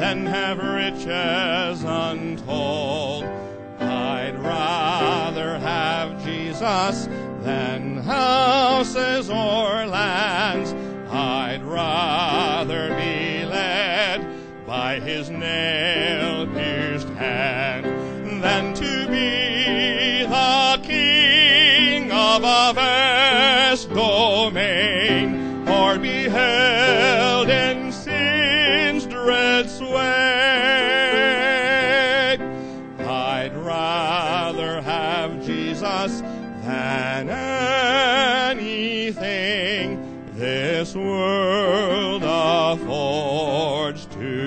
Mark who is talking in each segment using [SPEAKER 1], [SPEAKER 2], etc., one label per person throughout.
[SPEAKER 1] than have riches untold. I'd rather have Jesus than houses or lands. I'd rather be led by His nail-pierced hand than to be the king of a vast domain, or be held in sin's dread sway. I'd rather have Jesus than anything this world affords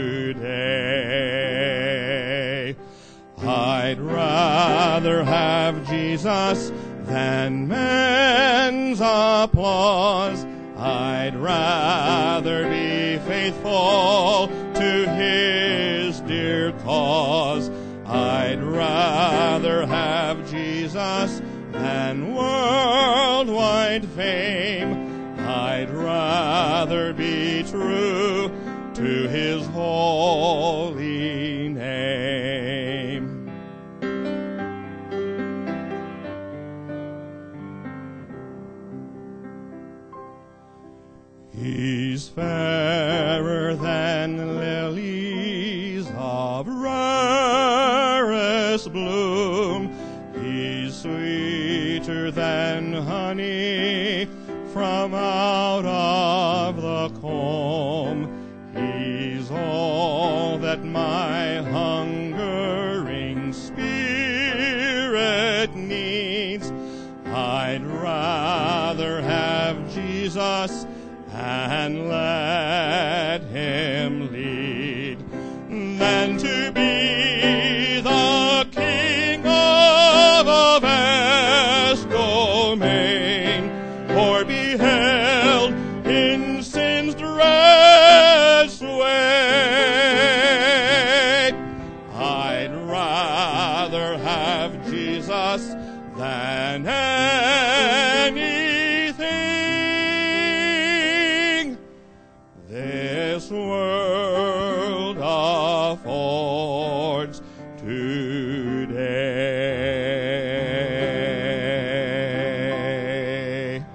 [SPEAKER 1] today. I'd rather have Jesus than men's applause. I'd rather be faithful to His dear cause. I'd rather have Jesus than worldwide fame. I'd rather be true to His holy name. He's fairer than lilies of rarest bloom. He's sweeter than honey from out of the comb. He's all that my hungering spirit needs. I'd rather have Jesus and let Him lead than to be the king of a vast domain, or be held in sin's dread sway. I'd rather have Jesus than anything this world affords today.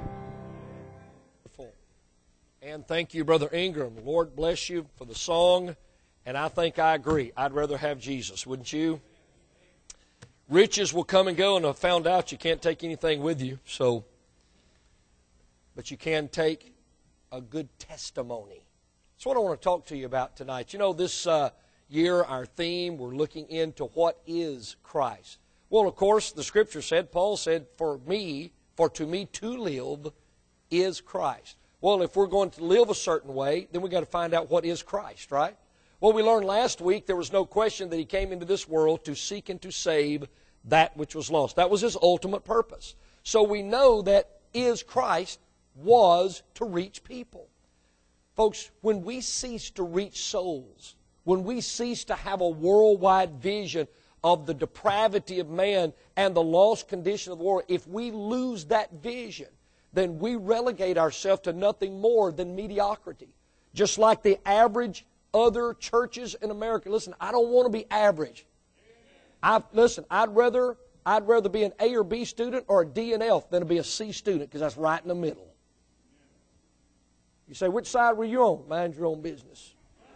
[SPEAKER 2] And thank you, Brother Ingram. Lord bless you for the song. And I think I agree. I'd rather have Jesus, wouldn't you? Riches will come and go, and I found out you can't take anything with you. But you can take a good testimony. That's what I want to talk to you about tonight. You know, this year, our theme, we're looking into what is Christ. Well, of course, the Scripture said, Paul said, for to me to live is Christ. Well, if we're going to live a certain way, then we've got to find out what is Christ, right? Well, we learned last week there was no question that He came into this world to seek and to save that which was lost. That was His ultimate purpose. So we know that is Christ was to reach people. Folks, when we cease to reach souls, when we cease to have a worldwide vision of the depravity of man and the lost condition of the world, if we lose that vision, then we relegate ourselves to nothing more than mediocrity. Just like the average other churches in America. Listen, I don't want to be average. I'd rather be an A or B student or a D and F than to be a C student, because that's right in the middle. You say, which side were you on? Mind your own business.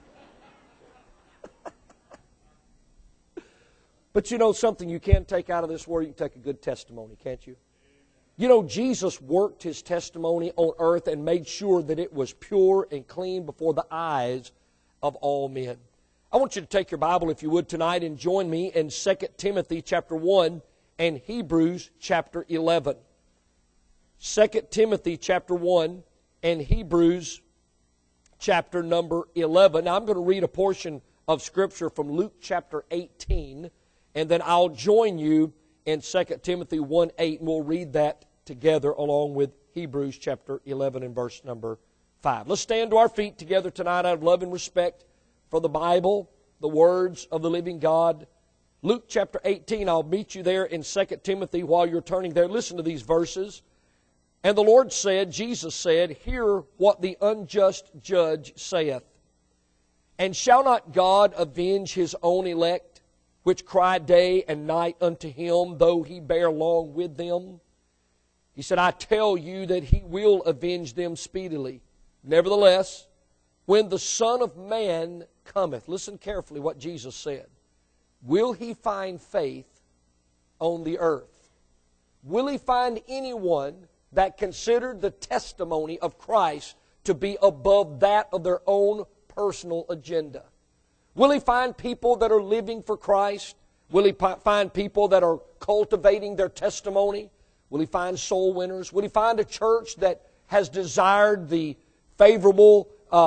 [SPEAKER 2] But you know something you can take out of this word? You can take a good testimony, can't you? You know, Jesus worked His testimony on earth and made sure that it was pure and clean before the eyes of all men. I want you to take your Bible, if you would, tonight and join me in 2 Timothy chapter 1 and Hebrews chapter 11. 2 Timothy chapter 1 and Hebrews chapter number 11. Now, I'm going to read a portion of Scripture from Luke chapter 18, and then I'll join you in 2 Timothy 1:8, and we'll read that together along with Hebrews chapter 11 and verse number 5. Let's stand to our feet together tonight out of love and respect for the Bible, the words of the living God. Luke chapter 18, I'll meet you there in 2 Timothy while you're turning there. Listen to these verses. And the Lord said, Jesus said, hear what the unjust judge saith. And shall not God avenge His own elect, which cry day and night unto Him, though He bear long with them? He said, I tell you that He will avenge them speedily. Nevertheless, when the Son of Man cometh, listen carefully what Jesus said, will He find faith on the earth? Will He find anyone that considered the testimony of Christ to be above that of their own personal agenda? Will He find people that are living for Christ? Will He find people that are cultivating their testimony? Will He find soul winners? Will He find a church that has desired the favorable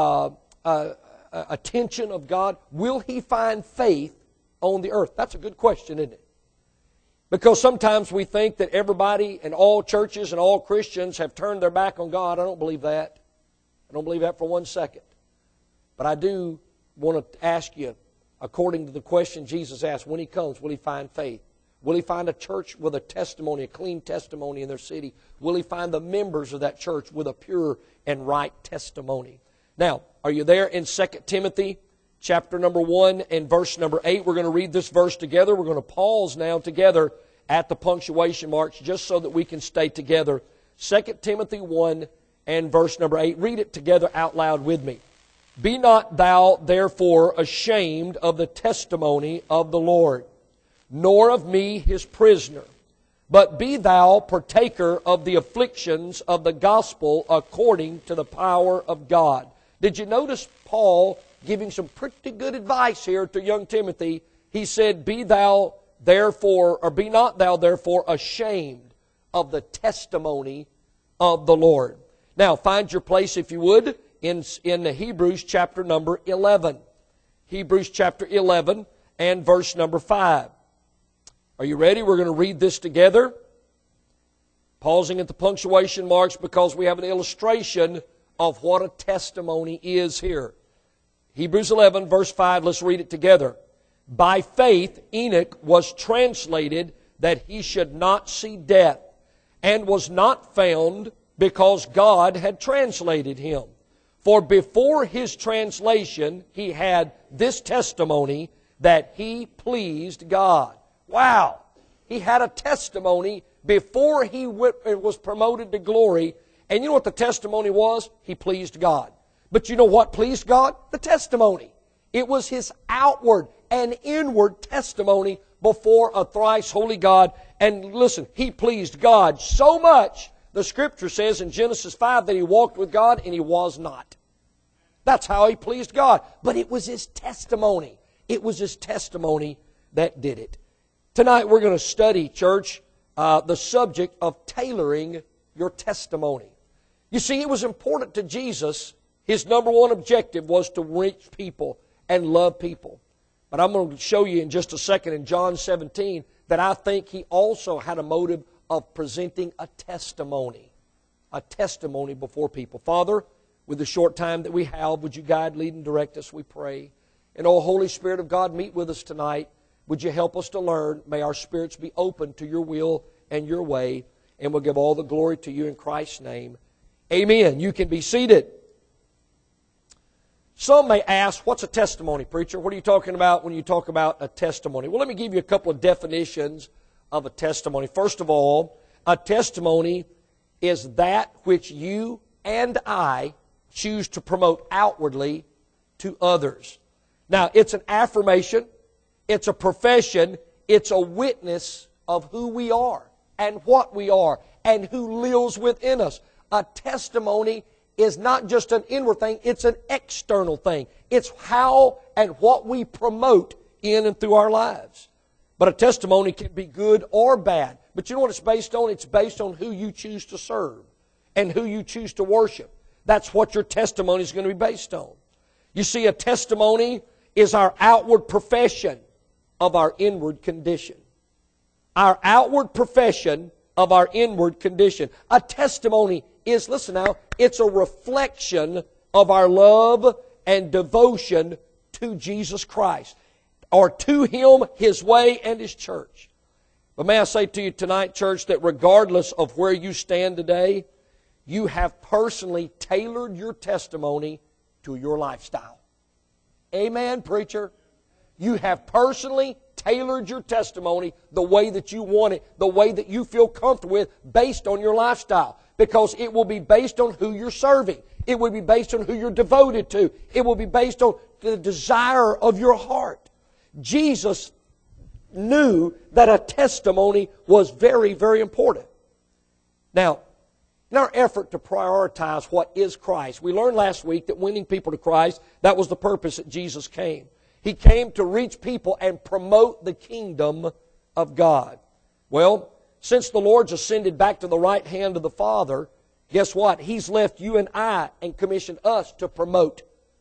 [SPEAKER 2] attention of God? Will He find faith on the earth? That's a good question, isn't it? Because sometimes we think that everybody and all churches and all Christians have turned their back on God. I don't believe that. I don't believe that for 1 second. But I do want to ask you, according to the question Jesus asked, when He comes, will He find faith? Will He find a church with a testimony, a clean testimony in their city? Will He find the members of that church with a pure and right testimony? Now, are you there in 2 Timothy chapter number 1 and verse number 8? We're going to read this verse together. We're going to pause now together at the punctuation marks just so that we can stay together. 2 Timothy 1 and verse number 8. Read it together out loud with me. Be not thou therefore ashamed of the testimony of the Lord, nor of me His prisoner, but be thou partaker of the afflictions of the gospel according to the power of God. Did you notice Paul giving some pretty good advice here to young Timothy? He said, be not thou therefore ashamed of the testimony of the Lord. Now, find your place, if you would, in the Hebrews chapter number 11. Hebrews chapter 11 and verse number 5. Are you ready? We're going to read this together. Pausing at the punctuation marks because we have an illustration of what a testimony is here. Hebrews 11 verse 5, let's read it together. By faith Enoch was translated that he should not see death, and was not found because God had translated him. For before his translation he had this testimony, that he pleased God. Wow! He had a testimony before he was promoted to glory. And you know what the testimony was? He pleased God. But you know what pleased God? The testimony. It was his outward and inward testimony before a thrice holy God. And listen, he pleased God so much, the Scripture says in Genesis 5 that he walked with God and he was not. That's how he pleased God. But it was his testimony. It was his testimony that did it. Tonight we're going to study, church, the subject of tailoring your testimony. You see, it was important to Jesus. His number one objective was to reach people and love people. But I'm going to show you in just a second in John 17 that I think he also had a motive of presenting a testimony before people. Father, with the short time that we have, would you guide, lead, and direct us, we pray. And, oh, Holy Spirit of God, meet with us tonight. Would you help us to learn? May our spirits be open to your will and your way. And we'll give all the glory to you in Christ's name. Amen. You can be seated. Some may ask, what's a testimony, preacher? What are you talking about when you talk about a testimony? Well, let me give you a couple of definitions of a testimony. First of all, a testimony is that which you and I choose to promote outwardly to others. Now, it's an affirmation, it's a profession, it's a witness of who we are and what we are and who lives within us. A testimony is not just an inward thing, it's an external thing. It's how and what we promote in and through our lives. But a testimony can be good or bad. But you know what it's based on? It's based on who you choose to serve and who you choose to worship. That's what your testimony is going to be based on. You see, a testimony is our outward profession of our inward condition. Our outward profession of our inward condition. A testimony is, listen now, it's a reflection of our love and devotion to Jesus Christ, or to Him, His way, and His church. But may I say to you tonight, church, that regardless of where you stand today, you have personally tailored your testimony to your lifestyle. Amen, preacher. You have personally tailored your testimony the way that you want it, the way that you feel comfortable with, based on your lifestyle. Because it will be based on who you're serving. It will be based on who you're devoted to. It will be based on the desire of your heart. Jesus knew that a testimony was very, very important. Now, in our effort to prioritize what is Christ, we learned last week that winning people to Christ, that was the purpose that Jesus came. He came to reach people and promote the kingdom of God. Well, since the Lord's ascended back to the right hand of the Father, guess what? He's left you and I and commissioned us to promote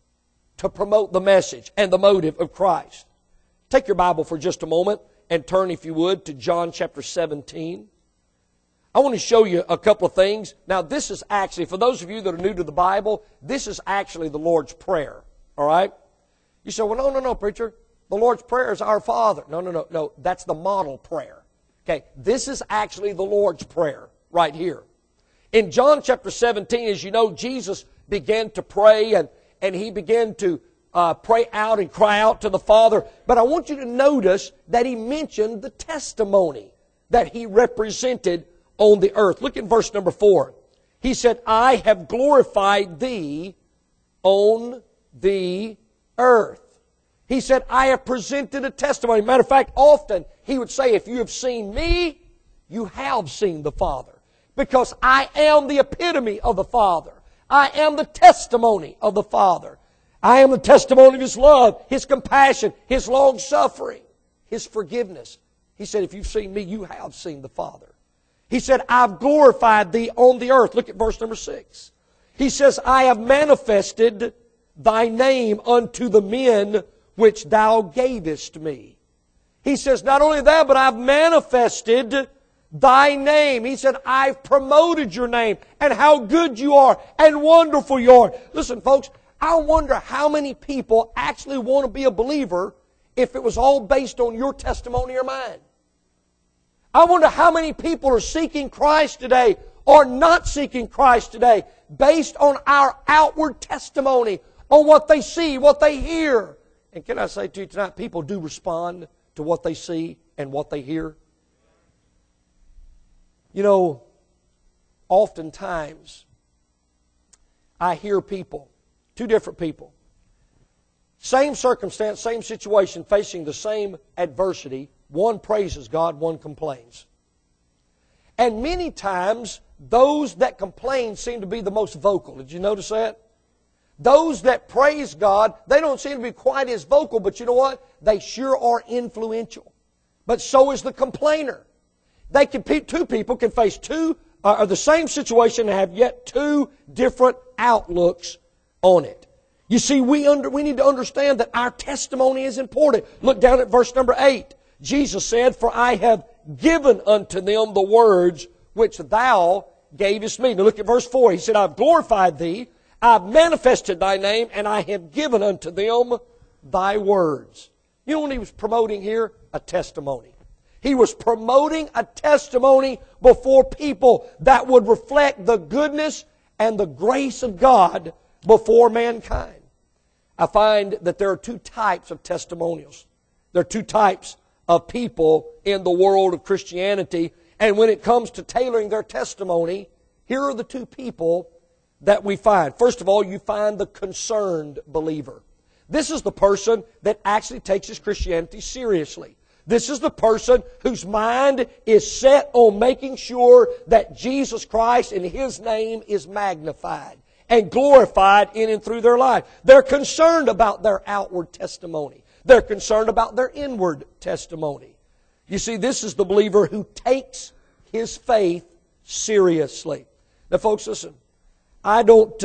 [SPEAKER 2] the message and the motive of Christ. Take your Bible for just a moment and turn, if you would, to John chapter 17. I want to show you a couple of things. Now, this is actually, for those of you that are new to the Bible, this is actually the Lord's Prayer. All right? You say, well, no, preacher. The Lord's Prayer is our Father. No. That's the model prayer. Okay? This is actually the Lord's Prayer right here. In John chapter 17, as you know, Jesus began to pray and He began to pray out and cry out to the Father. But I want you to notice that He mentioned the testimony that He represented on the earth. Look at verse number 4. He said, I have glorified Thee on the earth. He said, I have presented a testimony. Matter of fact, often He would say, if you have seen Me, you have seen the Father. Because I am the epitome of the Father. I am the testimony of the Father. I am the testimony of His love, His compassion, His long-suffering, His forgiveness. He said, if you've seen Me, you have seen the Father. He said, I've glorified Thee on the earth. Look at verse number 6. He says, I have manifested Thy name unto the men which Thou gavest Me. He says, not only that, but I've manifested Thy name. He said, I've promoted Your name and how good You are and wonderful You are. Listen, folks, I wonder how many people actually want to be a believer if it was all based on your testimony or mine. I wonder how many people are seeking Christ today or not seeking Christ today based on our outward testimony, on what they see, what they hear. And can I say to you tonight, people do respond to what they see and what they hear. You know, oftentimes I hear people, two different people, same circumstance, same situation, facing the same adversity. One praises God, one complains. And many times, those that complain seem to be the most vocal. Did you notice that? Those that praise God, they don't seem to be quite as vocal, but you know what? They sure are influential. But so is the complainer. Two people can face the same situation and have yet two different outlooks on it. You see, we need to understand that our testimony is important. Look down at verse number 8. Jesus said, for I have given unto them the words which Thou gavest Me. Now look at verse 4. He said, I've glorified Thee, I've manifested Thy name, and I have given unto them Thy words. You know what He was promoting here? A testimony. He was promoting a testimony before people that would reflect the goodness and the grace of God before mankind. I find that there are two types of testimonials. There are two types of people in the world of Christianity. And when it comes to tailoring their testimony, here are the two people that we find. First of all, you find the concerned believer. This is the person that actually takes his Christianity seriously. This is the person whose mind is set on making sure that Jesus Christ and His name is magnified and glorified in and through their life. They're concerned about their outward testimony. They're concerned about their inward testimony. You see, this is the believer who takes his faith seriously. Now, folks, listen. I don't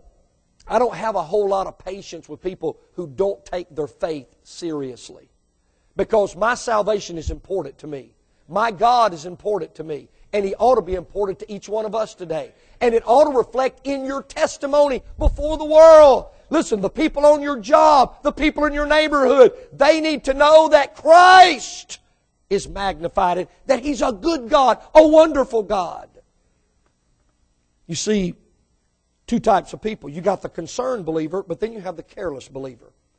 [SPEAKER 2] have a whole lot of patience with people who don't take their faith seriously. Because my salvation is important to me. My God is important to me. And He ought to be important to each one of us today. And it ought to reflect in your testimony before the world. Listen, the people on your job, the people in your neighborhood, they need to know that Christ is magnified and that He's a good God, a wonderful God. You see, two types of people. You got the concerned believer, but then you have the careless believer.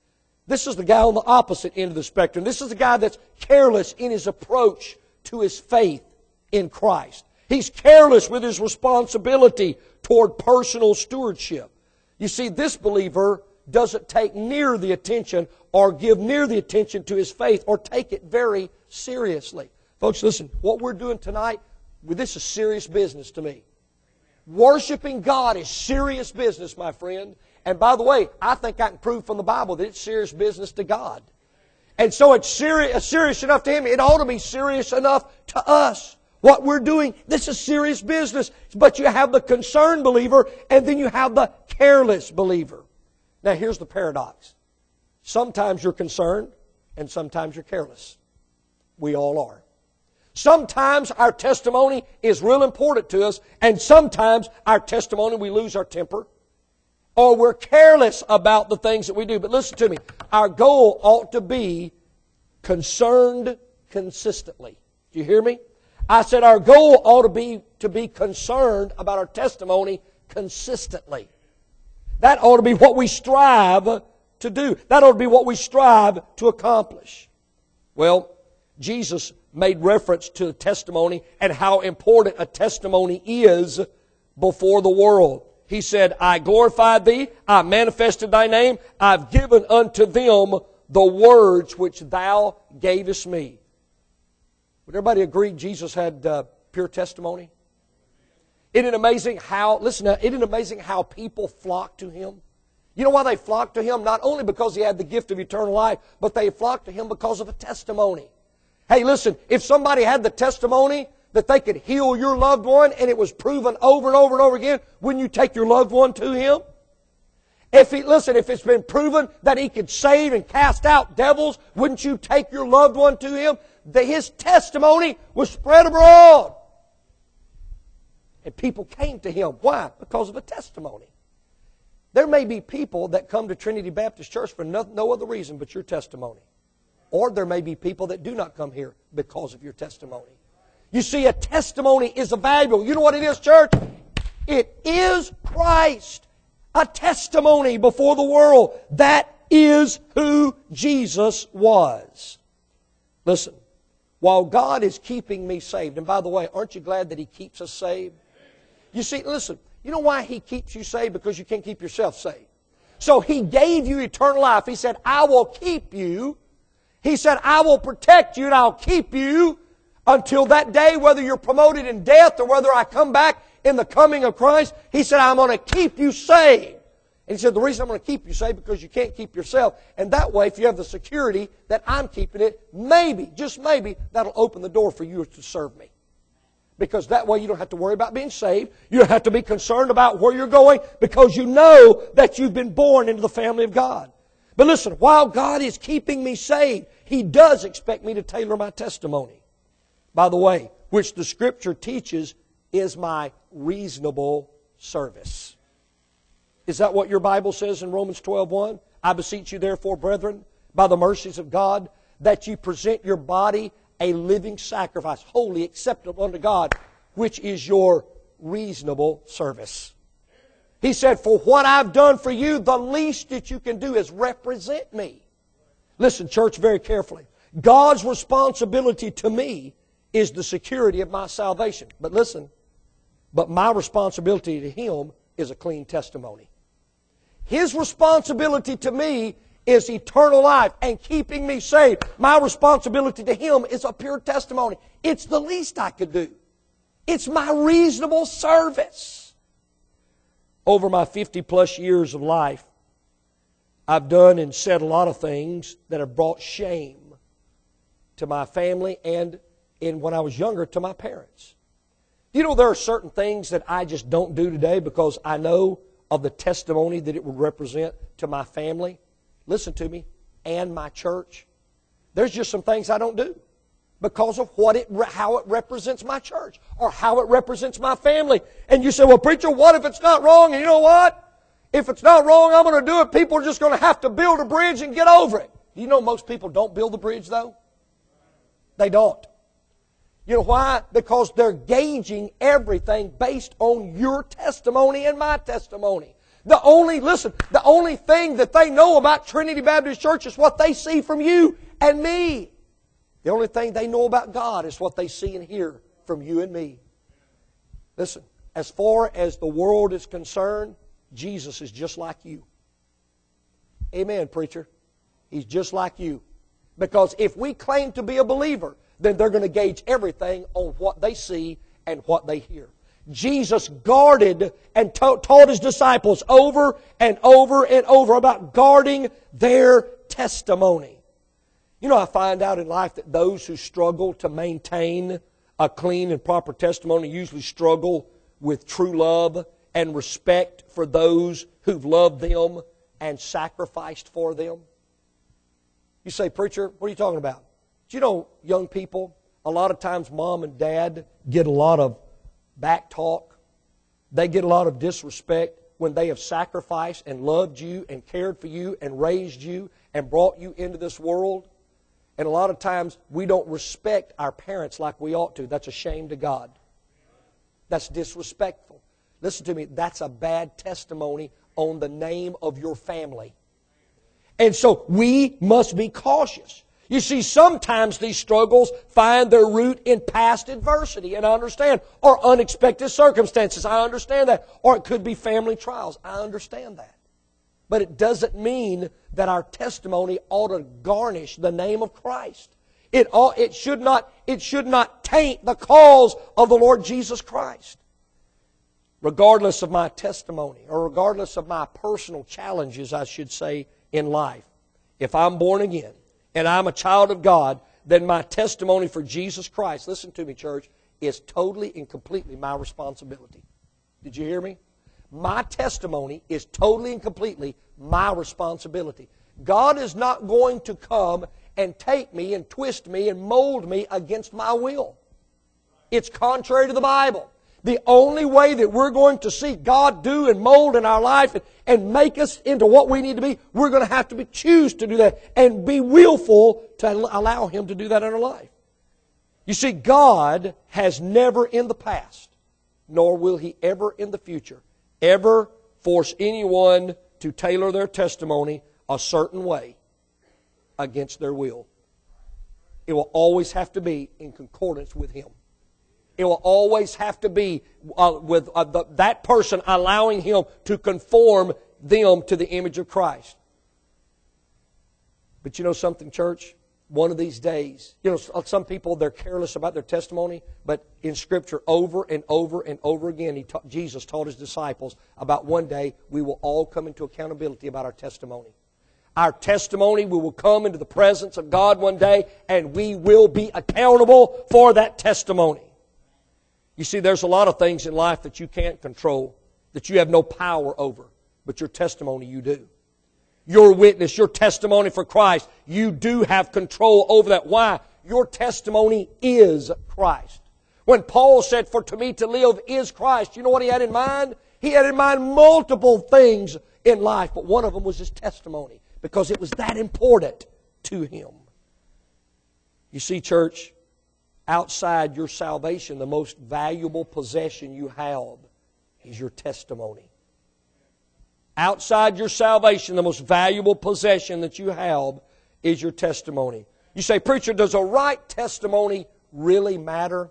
[SPEAKER 2] This is the guy on the opposite end of the spectrum. This is the guy that's careless in his approach to his faith in Christ. He's careless with his responsibility toward personal stewardship. You see, this believer doesn't take near the attention or give near the attention to his faith or take it very seriously. Folks, listen, what we're doing tonight, this is serious business to me. Worshiping God is serious business, my friend. And by the way, I think I can prove from the Bible that it's serious business to God. And so it's serious enough to Him. It ought to be serious enough to us. What we're doing, this is serious business. But you have the concerned believer, and then you have the careless believer. Now here's the paradox. Sometimes you're concerned, and sometimes you're careless. We all are. Sometimes our testimony is real important to us, and sometimes our testimony, we lose our temper, or we're careless about the things that we do. But listen to me. Our goal ought to be concerned consistently. Do you hear me? I said our goal ought to be concerned about our testimony consistently. That ought to be what we strive to do. That ought to be what we strive to accomplish. Well, Jesus made reference to the testimony and how important a testimony is before the world. He said, I glorified Thee, I manifested Thy name, I've given unto them the words which Thou gavest me. Would everybody agree Jesus had pure testimony? Isn't it amazing how, listen now, isn't it amazing how people flock to Him? You know why they flocked to Him? Not only because He had the gift of eternal life, but they flocked to Him because of a testimony. Hey, listen, if somebody had the testimony that they could heal your loved one and it was proven over and over and over again, wouldn't you take your loved one to Him? If it's been proven that He could save and cast out devils, wouldn't you take your loved one to Him? His testimony was spread abroad. And people came to Him. Why? Because of a testimony. There may be people that come to Trinity Baptist Church for no other reason but your testimony. Or there may be people that do not come here because of your testimony. You see, a testimony is a valuable. You know what it is, church? It is Christ. A testimony before the world. That is who Jesus was. Listen, while God is keeping me saved, and by the way, aren't you glad that He keeps us saved? You see, listen, you know why He keeps you saved? Because you can't keep yourself saved. So He gave you eternal life. He said, I will keep you. He said, I will protect you and I'll keep you until that day, whether you're promoted in death or whether I come back in the coming of Christ. He said, I'm going to keep you saved. And He said, the reason I'm going to keep you saved because you can't keep yourself. And that way, if you have the security that I'm keeping it, maybe, just maybe, that'll open the door for you to serve me. Because that way you don't have to worry about being saved. You don't have to be concerned about where you're going because you know that you've been born into the family of God. But listen, while God is keeping me saved, He does expect me to tailor my testimony. By the way, which the Scripture teaches is my reasonable service. Is that what your Bible says in Romans 12:1? I beseech you therefore, brethren, by the mercies of God, that you present your body a living sacrifice, holy, acceptable unto God, which is your reasonable service. He said, for what I've done for you, the least that you can do is represent me. Listen, church, very carefully. God's responsibility to me is the security of my salvation. But listen, but my responsibility to Him is a clean testimony. His responsibility to me is eternal life and keeping me saved. My responsibility to Him is a pure testimony. It's the least I could do. It's my reasonable service. Over my 50-plus years of life, I've done and said a lot of things that have brought shame to my family and, when I was younger, to my parents. You know, there are certain things that I just don't do today because I know of the testimony that it would represent to my family. Listen to me, and my church. There's just some things I don't do because of how it represents my church or how it represents my family. And you say, well, preacher, what if it's not wrong? And you know what? If it's not wrong, I'm going to do it. People are just going to have to build a bridge and get over it. Do you know most people don't build the bridge, though? They don't. You know why? Because they're gauging everything based on your testimony and my testimony. The only thing that they know about Trinity Baptist Church is what they see from you and me. The only thing they know about God is what they see and hear from you and me. Listen, as far as the world is concerned, Jesus is just like you. Amen, preacher. He's just like you. Because if we claim to be a believer, then they're going to gauge everything on what they see and what they hear. Jesus guarded and taught His disciples over and over and over about guarding their testimony. You know, I find out in life that those who struggle to maintain a clean and proper testimony usually struggle with true love and respect for those who've loved them and sacrificed for them. You say, preacher, what are you talking about? Do you know, young people, a lot of times mom and dad get a lot of back talk. They get a lot of disrespect when they have sacrificed and loved you and cared for you and raised you and brought you into this world. And a lot of times we don't respect our parents like we ought to. That's a shame to God. That's disrespectful. Listen to me, that's a bad testimony on the name of your family. And so we must be cautious. You see, sometimes these struggles find their root in past adversity, and I understand, or unexpected circumstances, I understand that, or it could be family trials, I understand that. But it doesn't mean that our testimony ought to garnish the name of Christ. It should not taint the cause of the Lord Jesus Christ. Regardless of my testimony, or regardless of my personal challenges, I should say, in life, if I'm born again, and I'm a child of God, then my testimony for Jesus Christ, listen to me, church, is totally and completely my responsibility. Did you hear me? My testimony is totally and completely my responsibility. God is not going to come and take me and twist me and mold me against my will. It's contrary to the Bible. The only way that we're going to see God do and mold in our life and make us into what we need to be, we're going to have to choose to do that and be willful to allow Him to do that in our life. You see, God has never in the past, nor will He ever in the future, ever force anyone to tailor their testimony a certain way against their will. It will always have to be in concordance with Him. It will always have to be with that person allowing Him to conform them to the image of Christ. But you know something, church? One of these days, you know, some people, they're careless about their testimony, but in Scripture over and over and over again, Jesus taught His disciples about one day we will all come into accountability about our testimony. Our testimony, we will come into the presence of God one day, and we will be accountable for that testimony. You see, there's a lot of things in life that you can't control, that you have no power over, but your testimony you do. Your witness, your testimony for Christ, you do have control over that. Why? Your testimony is Christ. When Paul said, "For to me to live is Christ," you know what he had in mind? He had in mind multiple things in life, but one of them was his testimony, because it was that important to him. You see, church, outside your salvation, the most valuable possession you have is your testimony. Outside your salvation, the most valuable possession that you have is your testimony. You say, preacher, does a right testimony really matter?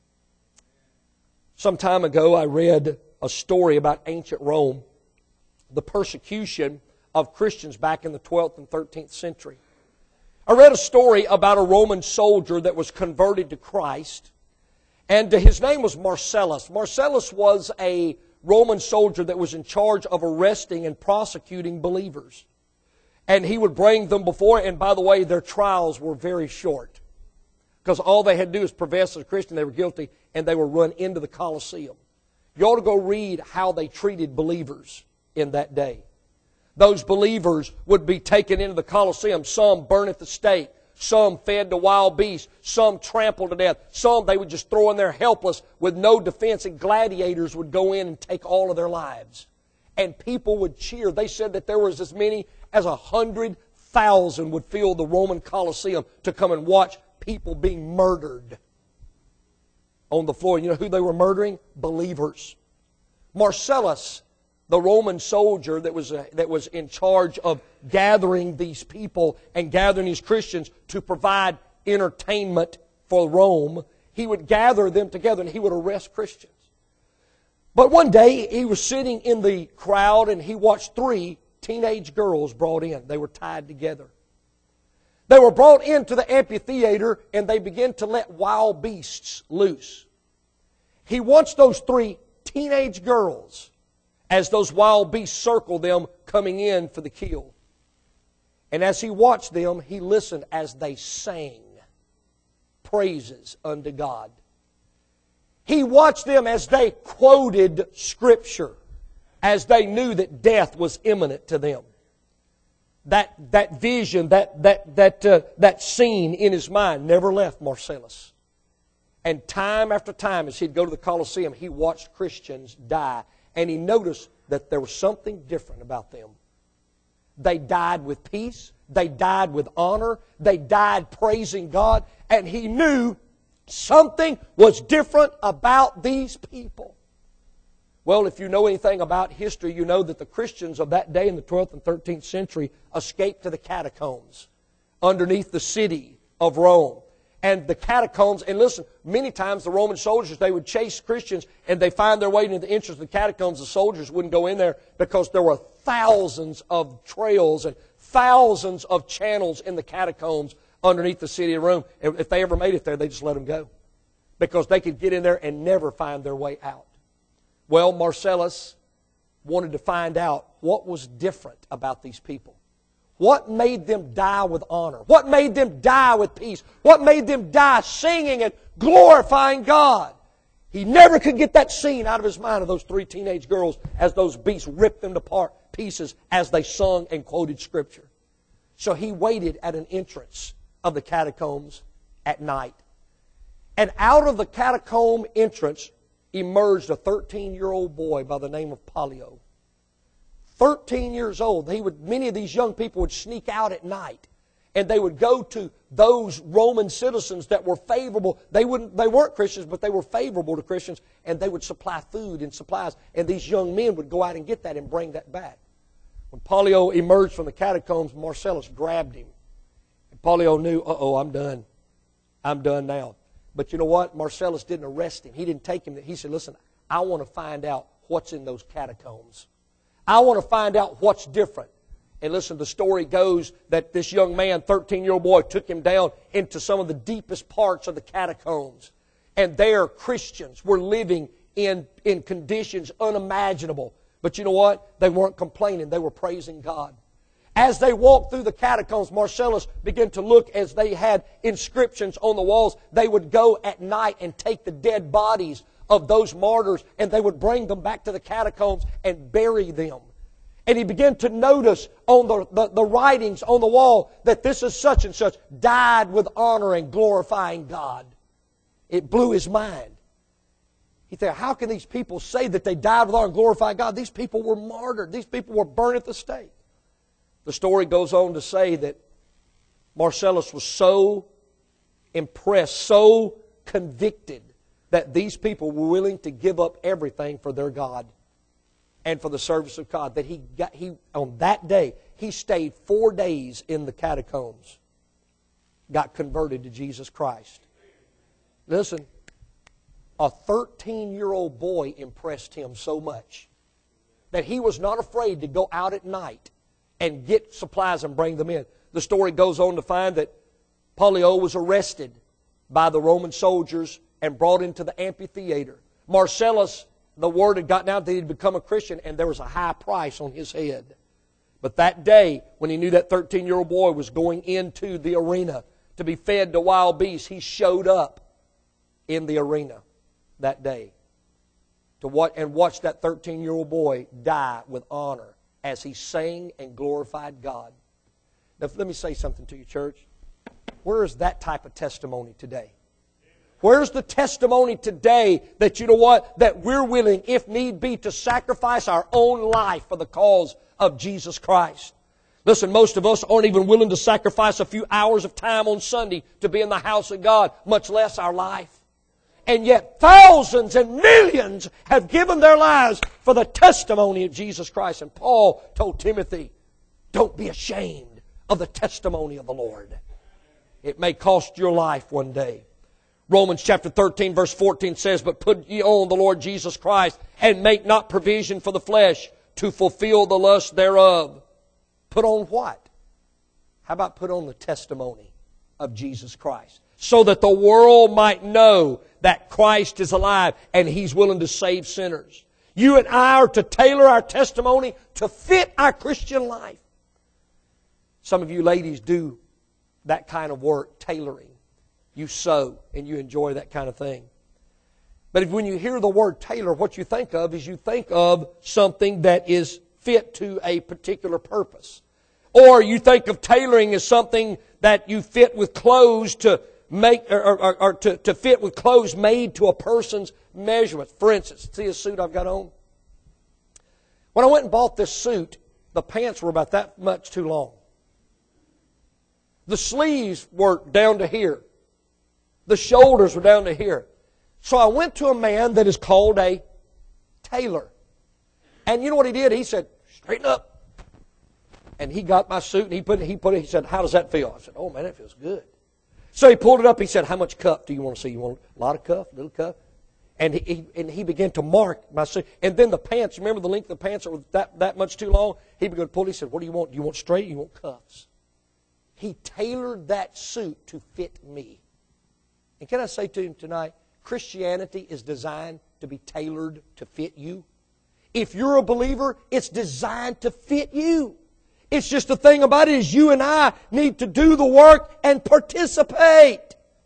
[SPEAKER 2] Some time ago, I read a story about ancient Rome, the persecution of Christians back in the 12th and 13th century. I read a story about a Roman soldier that was converted to Christ, and his name was Marcellus. Marcellus was a Roman soldier that was in charge of arresting and prosecuting believers. And he would bring them before, and by the way, their trials were very short, because all they had to do is profess as a Christian they were guilty, and they were run into the Colosseum. You ought to go read how they treated believers in that day. Those believers would be taken into the Colosseum, some burned at the stake, some fed to wild beasts, some trampled to death, some they would just throw in there helpless with no defense, and gladiators would go in and take all of their lives. And people would cheer. They said that there was as many as 100,000 would fill the Roman Colosseum to come and watch people being murdered on the floor. You know who they were murdering? Believers. Marcellus the Roman soldier that was in charge of gathering these people and gathering these Christians to provide entertainment for Rome, he would gather them together and he would arrest Christians. But one day he was sitting in the crowd and he watched 3 teenage girls brought in. They were tied together. They were brought into the amphitheater and they began to let wild beasts loose. He watched those 3 teenage girls as those wild beasts circled them coming in for the kill. And as he watched them, he listened as they sang praises unto God. He watched them as they quoted Scripture, as they knew that death was imminent to them. That vision, that scene in his mind never left Marcellus. And time after time, as he'd go to the Colosseum, he watched Christians die. And he noticed that there was something different about them. They died with peace. They died with honor. They died praising God. And he knew something was different about these people. Well, if you know anything about history, you know that the Christians of that day in the 12th and 13th century escaped to the catacombs underneath the city of Rome. And the catacombs, and listen, many times the Roman soldiers, they would chase Christians and they find their way into the entrance of the catacombs. The soldiers wouldn't go in there because there were thousands of trails and thousands of channels in the catacombs underneath the city of Rome. If they ever made it there, they just let them go because they could get in there and never find their way out. Well, Marcellus wanted to find out what was different about these people. What made them die with honor? What made them die with peace? What made them die singing and glorifying God? He never could get that scene out of his mind of those 3 teenage girls as those beasts ripped them to pieces as they sung and quoted Scripture. So he waited at an entrance of the catacombs at night. And out of the catacomb entrance emerged a 13-year-old boy by the name of Pollio. 13 years old. Many of these young people would sneak out at night and they would go to those Roman citizens that were favorable. They weren't Christians, but they were favorable to Christians, and they would supply food and supplies, and these young men would go out and get that and bring that back. When Pollio emerged from the catacombs, Marcellus grabbed him. And Pollio knew, I'm done. I'm done now. But you know what? Marcellus didn't arrest him. He didn't take him. He said, listen, I want to find out what's in those catacombs. I want to find out what's different. And listen, the story goes that this young man, 13-year-old boy, took him down into some of the deepest parts of the catacombs. And there, Christians were living in conditions unimaginable. But you know what? They weren't complaining. They were praising God. As they walked through the catacombs, Marcellus began to look as they had inscriptions on the walls. They would go at night and take the dead bodies of those martyrs, and they would bring them back to the catacombs and bury them. And he began to notice on the writings on the wall that this is such and such, died with honor and glorifying God. It blew his mind. He thought, how can these people say that they died with honor and glorifying God? These people were martyred. These people were burned at the stake. The story goes on to say that Marcellus was so impressed, so convicted, that these people were willing to give up everything for their God and for the service of God. That on that day, he stayed 4 days in the catacombs, got converted to Jesus Christ. Listen, a 13-year-old boy impressed him so much that he was not afraid to go out at night and get supplies and bring them in. The story goes on to find that Pollio was arrested by the Roman soldiers and brought into the amphitheater. Marcellus, the word had gotten out that he'd become a Christian, and there was a high price on his head. But that day, when he knew that 13-year-old boy was going into the arena to be fed to wild beasts, he showed up in the arena that day to watch that 13-year-old boy die with honor as he sang and glorified God. Now, let me say something to you, church. Where is that type of testimony today? Where's the testimony today that, you know what, that we're willing, if need be, to sacrifice our own life for the cause of Jesus Christ? Listen, most of us aren't even willing to sacrifice a few hours of time on Sunday to be in the house of God, much less our life. And yet thousands and millions have given their lives for the testimony of Jesus Christ. And Paul told Timothy, don't be ashamed of the testimony of the Lord. It may cost your life one day. Romans chapter 13 verse 14 says, but put ye on the Lord Jesus Christ, and make not provision for the flesh to fulfill the lust thereof. Put on what? How about put on the testimony of Jesus Christ? So that the world might know that Christ is alive and He's willing to save sinners. You and I are to tailor our testimony to fit our Christian life. Some of you ladies do that kind of work, tailoring. You sew and you enjoy that kind of thing. But when you hear the word tailor, what you think of is you think of something that is fit to a particular purpose. Or you think of tailoring as something that you fit with clothes to make, or to fit with clothes made to a person's measurements. For instance, see this suit I've got on? When I went and bought this suit, the pants were about that much too long. The sleeves were down to here. The shoulders were down to here. So I went to a man that is called a tailor. And you know what he did? He said, straighten up. And he got my suit and he put it, he said, how does that feel? I said, oh man, that feels good. So he pulled it up. He said, how much cuff do you want to see? You want a lot of cuff, little cuff? And he began to mark my suit. And then the pants, remember the length of the pants that were that much too long? He began to pull it. He said, what do you want? Do you want straight or you want cuffs? He tailored that suit to fit me. And can I say to him tonight, Christianity is designed to be tailored to fit you. If you're a believer, it's designed to fit you. It's just the thing about it is you and I need to do the work and participate.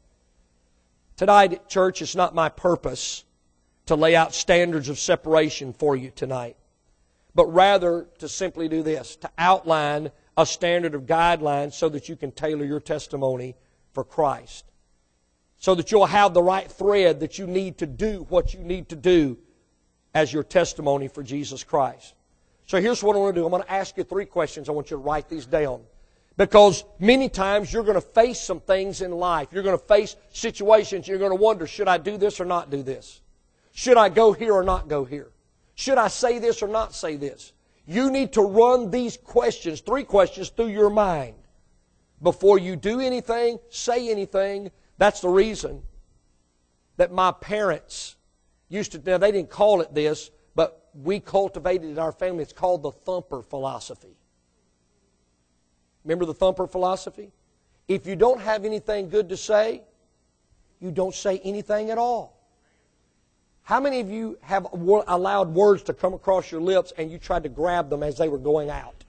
[SPEAKER 2] Tonight at church, it's not my purpose to lay out standards of separation for you tonight, but rather to simply do this, to outline a standard of guidelines so that you can tailor your testimony for Christ. So that you'll have the right thread that you need to do what you need to do as your testimony for Jesus Christ. So here's what I want to do. I'm going to ask you 3 questions. I want you to write these down. Because many times you're going to face some things in life. You're going to face situations. You're going to wonder, should I do this or not do this? Should I go here or not go here? Should I say this or not say this? You need to run these questions, 3 questions, through your mind before you do anything, say anything. That's the reason that my parents used to, now they didn't call it this, but we cultivated it in our family. It's called the thumper philosophy. Remember the thumper philosophy? If you don't have anything good to say, you don't say anything at all. How many of you have allowed words to come across your lips and you tried to grab them as they were going out?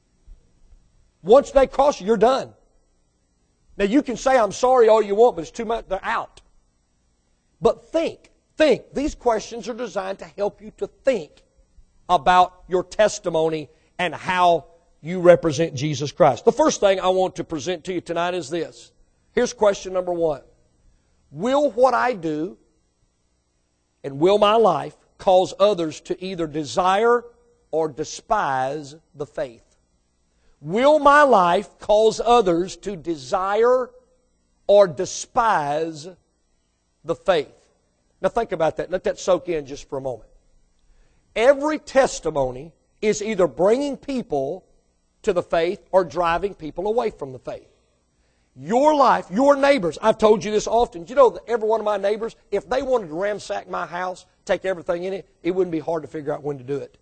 [SPEAKER 2] Once they cross you, you're done. Now you can say I'm sorry all you want, but it's too much, they're out. But think. These questions are designed to help you to think about your testimony and how you represent Jesus Christ. The first thing I want to present to you tonight is this. Here's question number 1. Will what I do and will my life cause others to either desire or despise the faith? Will my life cause others to desire or despise the faith? Now think about that. Let that soak in just for a moment. Every testimony is either bringing people to the faith or driving people away from the faith. Your life, your neighbors, I've told you this often. You know that every one of my neighbors, if they wanted to ransack my house, take everything in it, it wouldn't be hard to figure out when to do it.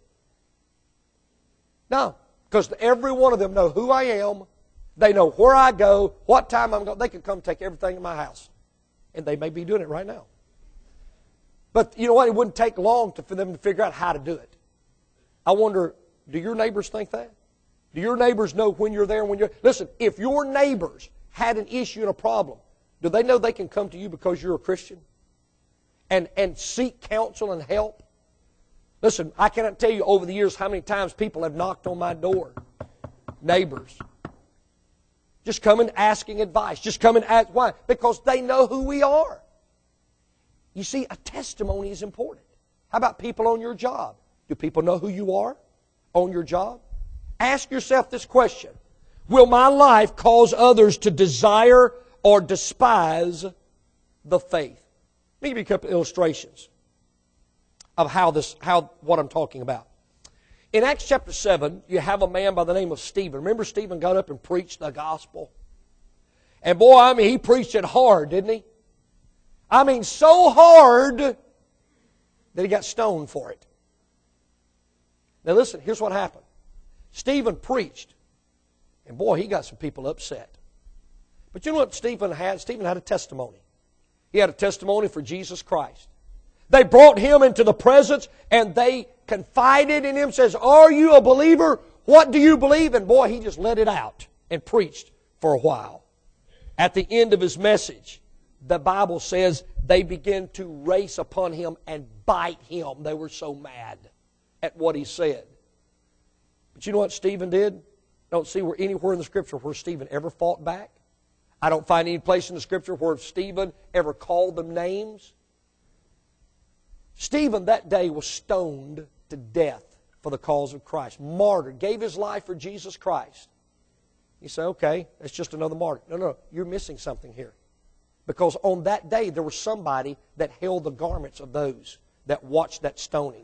[SPEAKER 2] No, because every one of them know who I am. They know where I go, what time I'm going. They can come take everything in my house. And they may be doing it right now. But you know what? It wouldn't take long for them to figure out how to do it. I wonder, do your neighbors think that? Do your neighbors know when you're there and when you're... Listen, if your neighbors had an issue and a problem, do they know they can come to you because you're a Christian? And seek counsel and help? Listen, I cannot tell you over the years how many times people have knocked on my door. Neighbors. Just coming asking advice. Just coming ask why? Because they know who we are. You see, a testimony is important. How about people on your job? Do people know who you are on your job? Ask yourself this question. Will my life cause others to desire or despise the faith? Let me give you a couple of illustrations of what I'm talking about. In Acts chapter 7, you have a man by the name of Stephen. Remember, Stephen got up and preached the gospel? And boy, I mean, he preached it hard, didn't he? I mean, so hard that he got stoned for it. Now listen, here's what happened. Stephen preached, and boy, he got some people upset. But you know what Stephen had? Stephen had a testimony. He had a testimony for Jesus Christ. They brought him into the presence, and they confided in him, says, "Are you a believer? What do you believe?" And boy, he just let it out and preached for a while. At the end of his message, the Bible says they began to race upon him and bite him. They were so mad at what he said. But you know what Stephen did? I don't see anywhere in the Scripture where Stephen ever fought back. I don't find any place in the Scripture where Stephen ever called them names. Stephen that day was stoned to death for the cause of Christ. Martyred, gave his life for Jesus Christ. You say, okay, that's just another martyr. No, you're missing something here. Because on that day, there was somebody that held the garments of those that watched that stoning.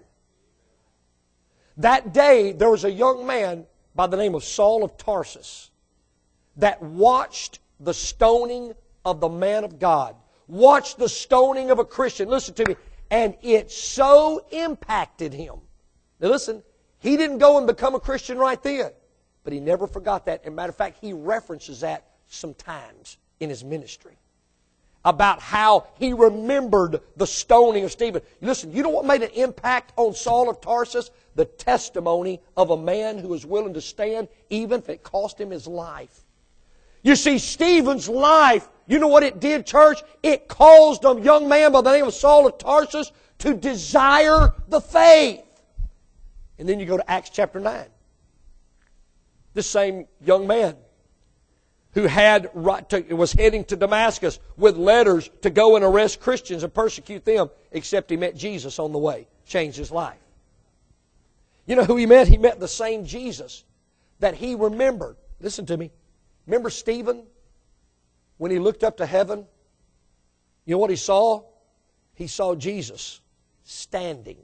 [SPEAKER 2] That day, there was a young man by the name of Saul of Tarsus that watched the stoning of the man of God, watched the stoning of a Christian. Listen to me. And it so impacted him. Now listen, he didn't go and become a Christian right then, but he never forgot that. As a matter of fact, he references that sometimes in his ministry, about how he remembered the stoning of Stephen. Listen, you know what made an impact on Saul of Tarsus? The testimony of a man who was willing to stand even if it cost him his life. You see, Stephen's life, you know what it did, church? It caused a young man by the name of Saul of Tarsus to desire the faith. And then you go to Acts chapter 9. This same young man who was heading to Damascus with letters to go and arrest Christians and persecute them, except he met Jesus on the way. Changed his life. You know who he met? He met the same Jesus that he remembered. Listen to me. Remember Stephen? When he looked up to heaven, you know what he saw? He saw Jesus standing.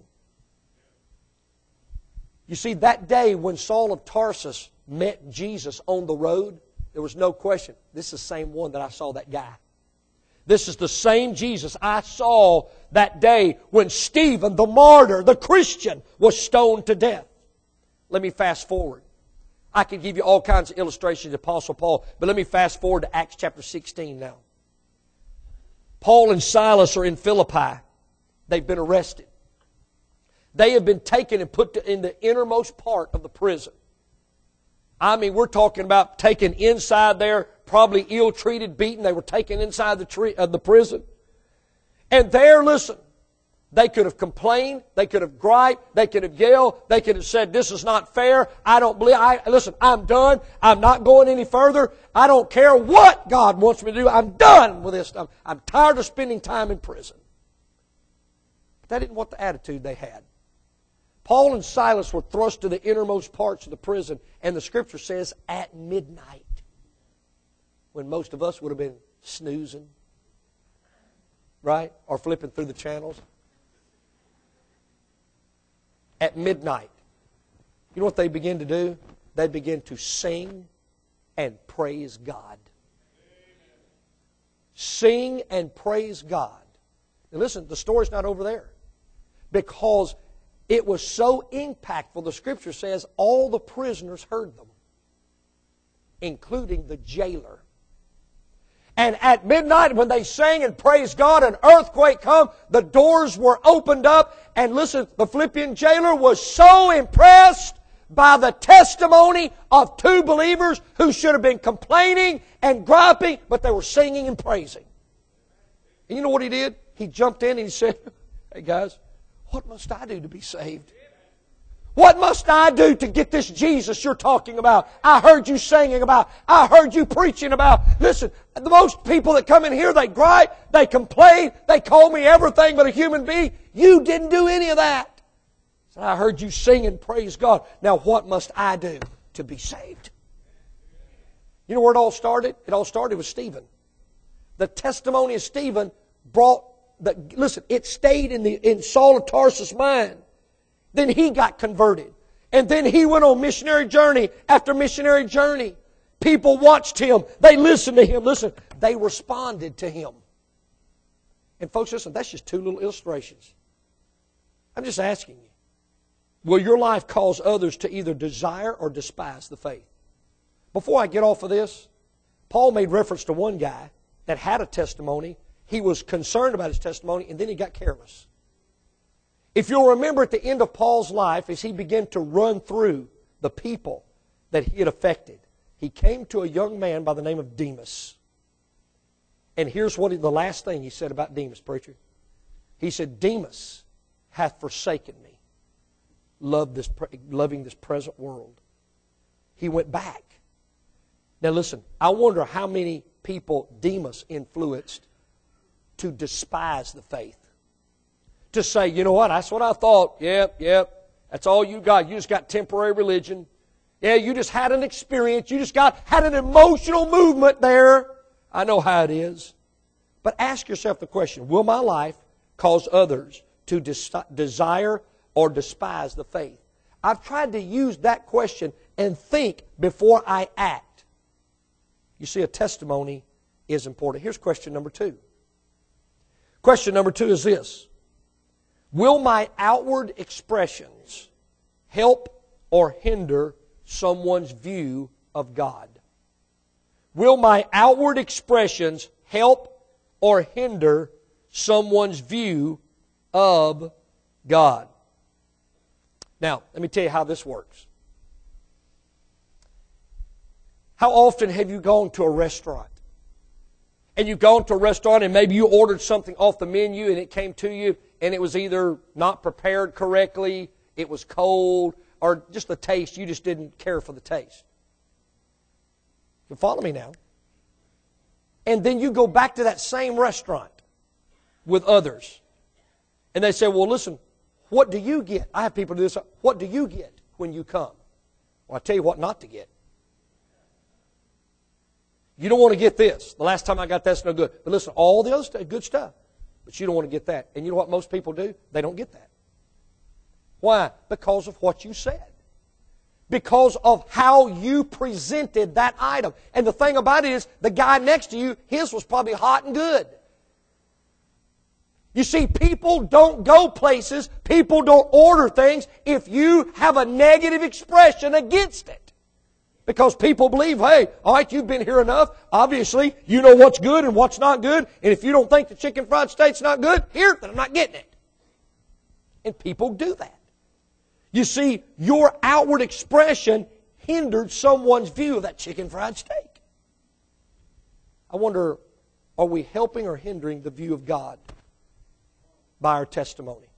[SPEAKER 2] You see, that day when Saul of Tarsus met Jesus on the road, there was no question, this is the same one that I saw that guy. This is the same Jesus I saw that day when Stephen, the martyr, the Christian, was stoned to death. Let me fast forward. I could give you all kinds of illustrations of Apostle Paul, but let me fast forward to Acts chapter 16 now. Paul and Silas are in Philippi. They've been arrested. They have been taken and put in the innermost part of the prison. I mean, we're talking about taken inside there, probably ill-treated, beaten. They were taken inside the prison. And there, listen, they could have complained, they could have griped, they could have yelled, they could have said, "This is not fair, I don't believe, listen, I'm done, I'm not going any further, I don't care what God wants me to do, I'm done with this stuff, I'm tired of spending time in prison." But that isn't what the attitude they had. Paul and Silas were thrust to the innermost parts of the prison, and the Scripture says at midnight, when most of us would have been snoozing, right, or flipping through the channels. At midnight, you know what they begin to do? They begin to sing and praise God. Sing and praise God. Now listen, the story's not over there. Because it was so impactful, the Scripture says all the prisoners heard them, including the jailer. And at midnight, when they sang and praised God, an earthquake come, the doors were opened up, and listen, the Philippian jailer was so impressed by the testimony of two believers who should have been complaining and griping, but they were singing and praising. And you know what he did? He jumped in and he said, "Hey guys, what must I do to be saved? What must I do to get this Jesus you're talking about? I heard you singing about. I heard you preaching about." Listen, the most people that come in here, they gripe, they complain, they call me everything but a human being. You didn't do any of that. So I heard you sing and praise God. Now what must I do to be saved? You know where it all started? It all started with Stephen. The testimony of Stephen brought listen, it stayed in Saul of Tarsus' mind. Then he got converted. And then he went on missionary journey after missionary journey. People watched him. They listened to him. Listen, they responded to him. And folks, listen, that's just two little illustrations. I'm just asking you, will your life cause others to either desire or despise the faith? Before I get off of this, Paul made reference to one guy that had a testimony. He was concerned about his testimony, and then he got careless. If you'll remember at the end of Paul's life, as he began to run through the people that he had affected, he came to a young man by the name of Demas. And here's the last thing he said about Demas, preacher. He said, Demas hath forsaken me, loving this present world. He went back. Now listen, I wonder how many people Demas influenced to despise the faith. To say, you know what, that's what I thought. Yep, that's all you got. You just got temporary religion. Yeah, you just had an experience. You just had an emotional movement there. I know how it is. But ask yourself the question, will my life cause others to desire or despise the faith? I've tried to use that question and think before I act. You see, a testimony is important. Here's question number 2. Question number 2 is this. Will my outward expressions help or hinder someone's view of God? Will my outward expressions help or hinder someone's view of God? Now, let me tell you how this works. How often have you gone to a restaurant? And you've gone to a restaurant and maybe you ordered something off the menu and it came to you and it was either not prepared correctly, it was cold, or just the taste, you just didn't care for the taste. You follow me now? And then you go back to that same restaurant with others. And they say, well, listen, what do you get? I have people do this. What do you get when you come? Well, I tell you what not to get. You don't want to get this. The last time I got that's no good. But listen, all the other stuff, good stuff. But you don't want to get that. And you know what most people do? They don't get that. Why? Because of what you said. Because of how you presented that item. And the thing about it is, the guy next to you, his was probably hot and good. You see, people don't go places, people don't order things if you have a negative expression against it. Because people believe, hey, all right, you've been here enough. Obviously, you know what's good and what's not good. And if you don't think the chicken fried steak's not good, here, then I'm not getting it. And people do that. You see, your outward expression hindered someone's view of that chicken fried steak. I wonder, are we helping or hindering the view of God by our testimony?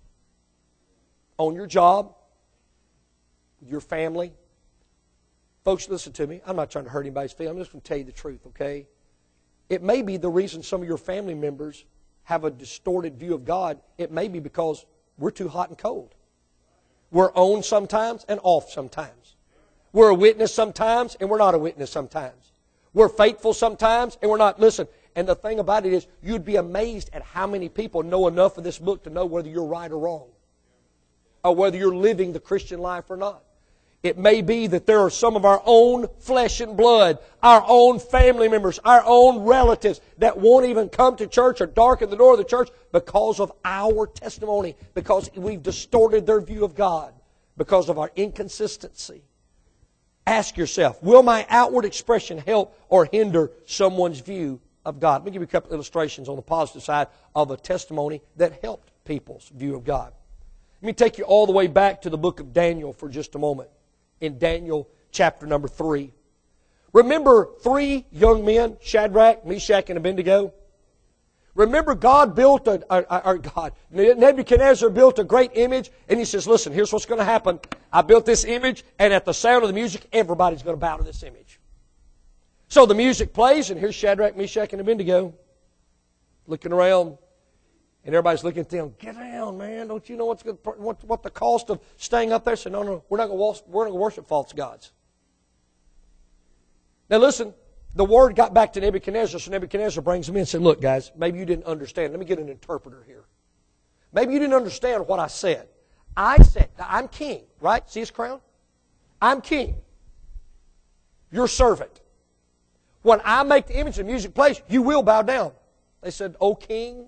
[SPEAKER 2] On your job, with your family. Folks, listen to me. I'm not trying to hurt anybody's feelings. I'm just going to tell you the truth, okay? It may be the reason some of your family members have a distorted view of God. It may be because we're too hot and cold. We're on sometimes and off sometimes. We're a witness sometimes and we're not a witness sometimes. We're faithful sometimes and we're not. Listen, and the thing about it is, you'd be amazed at how many people know enough of this book to know whether you're right or wrong. Or whether you're living the Christian life or not. It may be that there are some of our own flesh and blood, our own family members, our own relatives that won't even come to church or darken the door of the church because of our testimony, because we've distorted their view of God, because of our inconsistency. Ask yourself, will my outward expression help or hinder someone's view of God? Let me give you a couple illustrations on the positive side of a testimony that helped people's view of God. Let me take you all the way back to the book of Daniel for just a moment. In Daniel chapter number 3. Remember 3 young men, Shadrach, Meshach, and Abednego? Remember God built Nebuchadnezzar built a great image, and he says, listen, here's what's going to happen. I built this image, and at the sound of the music, everybody's going to bow to this image. So the music plays, and here's Shadrach, Meshach, and Abednego looking around. And everybody's looking at them, get down, man. Don't you know what the cost of staying up there? So no, we're not going to worship false gods. Now listen, the word got back to Nebuchadnezzar, so Nebuchadnezzar brings him in and said, look, guys, maybe you didn't understand. Let me get an interpreter here. Maybe you didn't understand what I said. I said, I'm king, right? See his crown? I'm king. Your servant. When I make the image of the music place, you will bow down. They said, O king,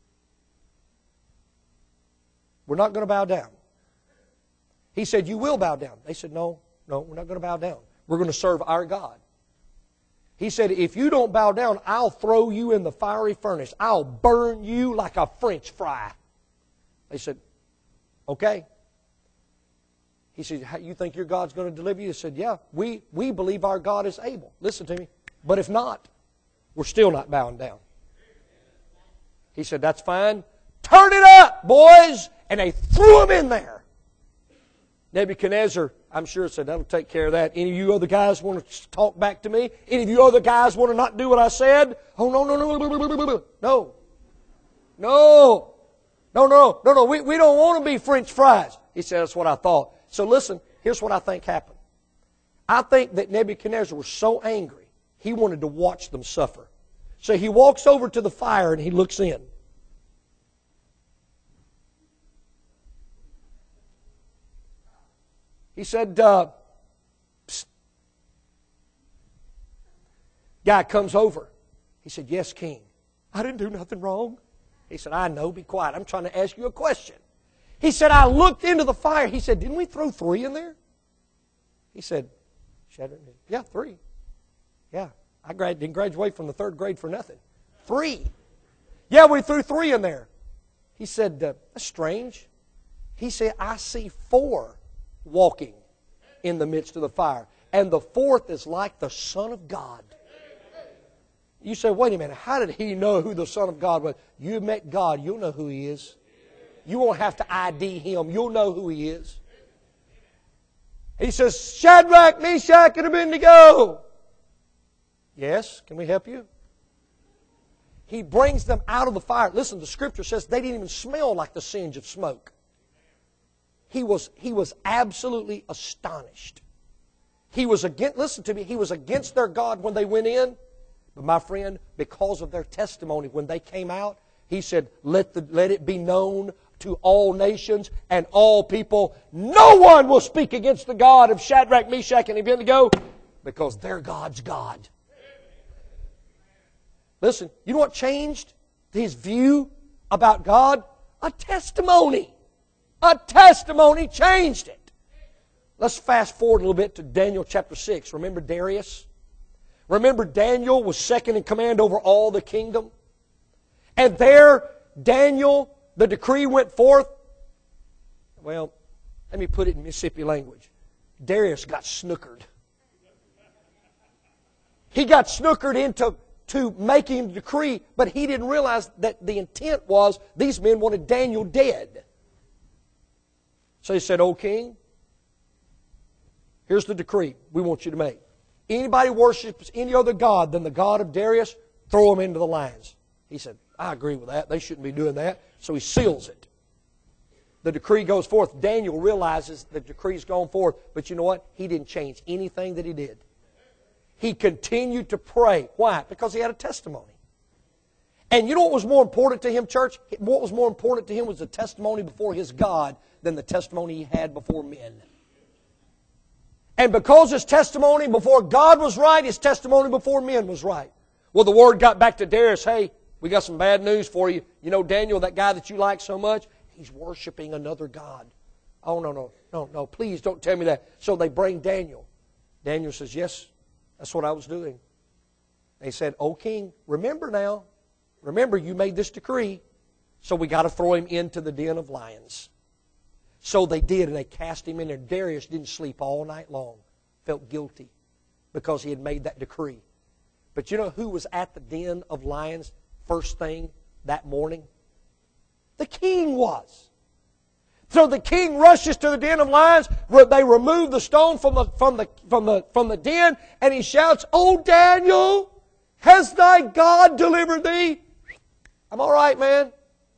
[SPEAKER 2] we're not going to bow down. He said, you will bow down. They said, no, we're not going to bow down. We're going to serve our God. He said, if you don't bow down, I'll throw you in the fiery furnace. I'll burn you like a French fry. They said, okay. He said, you think your God's going to deliver you? He said, yeah, we believe our God is able. Listen to me. But if not, we're still not bowing down. He said, that's fine. Turn it up, boys! And they threw him in there. Nebuchadnezzar, I'm sure, said, that'll take care of that. Any of you other guys want to talk back to me? Any of you other guys want to not do what I said? Oh, no. No. We don't want to be French fries. He said, that's what I thought. So listen, here's what I think happened. I think that Nebuchadnezzar was so angry, he wanted to watch them suffer. So he walks over to the fire and he looks in. He said, Psst. Guy comes over. He said, yes, king. I didn't do nothing wrong. He said, I know, be quiet. I'm trying to ask you a question. He said, I looked into the fire. He said, didn't we throw 3 in there? He said, yeah, 3. Yeah, I didn't graduate from the 3rd grade for nothing. 3. Yeah, we threw 3 in there. He said, that's strange. He said, I see 4 walking in the midst of the fire. And the 4th is like the Son of God. You say, wait a minute, how did he know who the Son of God was? You met God, you'll know who He is. You won't have to ID Him. You'll know who He is. He says, Shadrach, Meshach, and Abednego. Yes, can we help you? He brings them out of the fire. Listen, the Scripture says they didn't even smell like the singe of smoke. He was absolutely astonished. He was against, listen to me, he was against their God when they went in. But my friend, because of their testimony when they came out, he said, let it be known to all nations and all people, no one will speak against the God of Shadrach, Meshach, and Abednego, because their God's God. Listen, you know what changed his view about God? A testimony. A testimony changed it. Let's fast forward a little bit to Daniel chapter 6. Remember Darius? Remember Daniel was second in command over all the kingdom? And there, Daniel, the decree went forth. Well, let me put it in Mississippi language. Darius got snookered. He got snookered into making the decree, but he didn't realize that the intent was these men wanted Daniel dead. So he said, O king, here's the decree we want you to make. Anybody worships any other God than the God of Darius, throw him into the lions. He said, I agree with that. They shouldn't be doing that. So he seals it. The decree goes forth. Daniel realizes the decree's gone forth. But you know what? He didn't change anything that he did. He continued to pray. Why? Because he had a testimony. And you know what was more important to him, church? What was more important to him was the testimony before his God than the testimony he had before men. And because his testimony before God was right, his testimony before men was right. Well, the word got back to Darius, hey, we got some bad news for you. You know Daniel, that guy that you like so much, he's worshiping another God. Oh, no, please don't tell me that. So they bring Daniel. Daniel says, yes, that's what I was doing. They said, O king, remember now, you made this decree, so we got to throw him into the den of lions. So they did, and they cast him in there. Darius didn't sleep all night long. Felt guilty because he had made that decree. But you know who was at the den of lions first thing that morning? The king was. So the king rushes to the den of lions. They remove the stone from the den, and he shouts, "O Daniel, has thy God delivered thee?" I'm all right, man.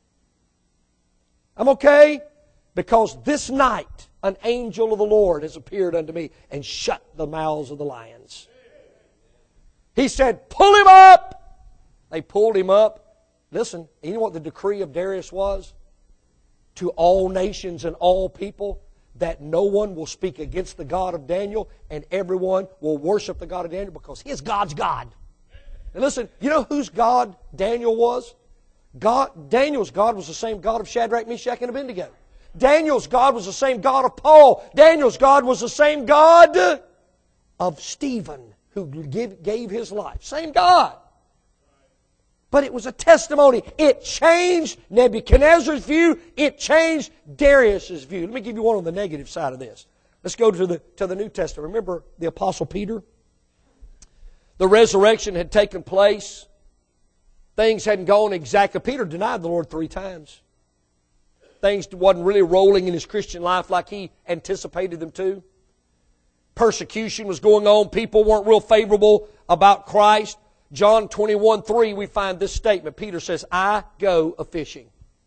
[SPEAKER 2] I'm okay. Because this night an angel of the Lord has appeared unto me and shut the mouths of the lions. He said, pull him up. They pulled him up. Listen, you know what the decree of Darius was? To all nations and all people, that no one will speak against the God of Daniel, and everyone will worship the God of Daniel because his God's God. And listen, you know whose God Daniel was? Daniel's God was the same God of Shadrach, Meshach, and Abednego. Daniel's God was the same God of Paul. Daniel's God was the same God of Stephen, who gave his life. Same God. But it was a testimony. It changed Nebuchadnezzar's view. It changed Darius's view. Let me give you one on the negative side of this. Let's go to the New Testament. Remember the Apostle Peter? The resurrection had taken place. Things hadn't gone exactly. Peter denied the Lord 3 times. Things wasn't really rolling in his Christian life like he anticipated them to. Persecution was going on. People weren't real favorable about Christ. John 21:3, we find this statement. Peter says, I go a-fishing.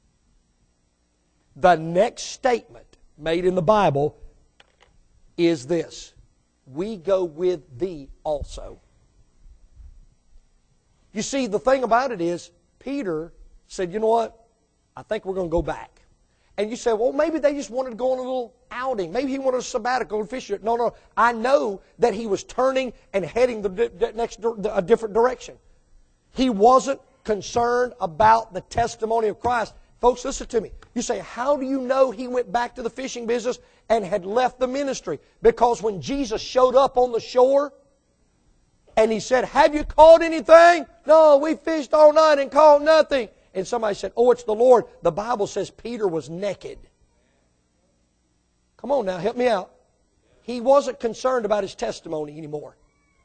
[SPEAKER 2] The next statement made in the Bible is this: we go with thee also. You see, the thing about it is, Peter said, you know what? I think we're going to go back. And you say, well, maybe they just wanted to go on a little outing. Maybe he wanted a sabbatical and fish. No. I know that he was turning and heading a different direction. He wasn't concerned about the testimony of Christ. Folks, listen to me. You say, how do you know he went back to the fishing business and had left the ministry? Because when Jesus showed up on the shore and he said, have you caught anything? No, we fished all night and caught nothing. And somebody said, oh, it's the Lord. The Bible says Peter was naked. Come on now, help me out. He wasn't concerned about his testimony anymore.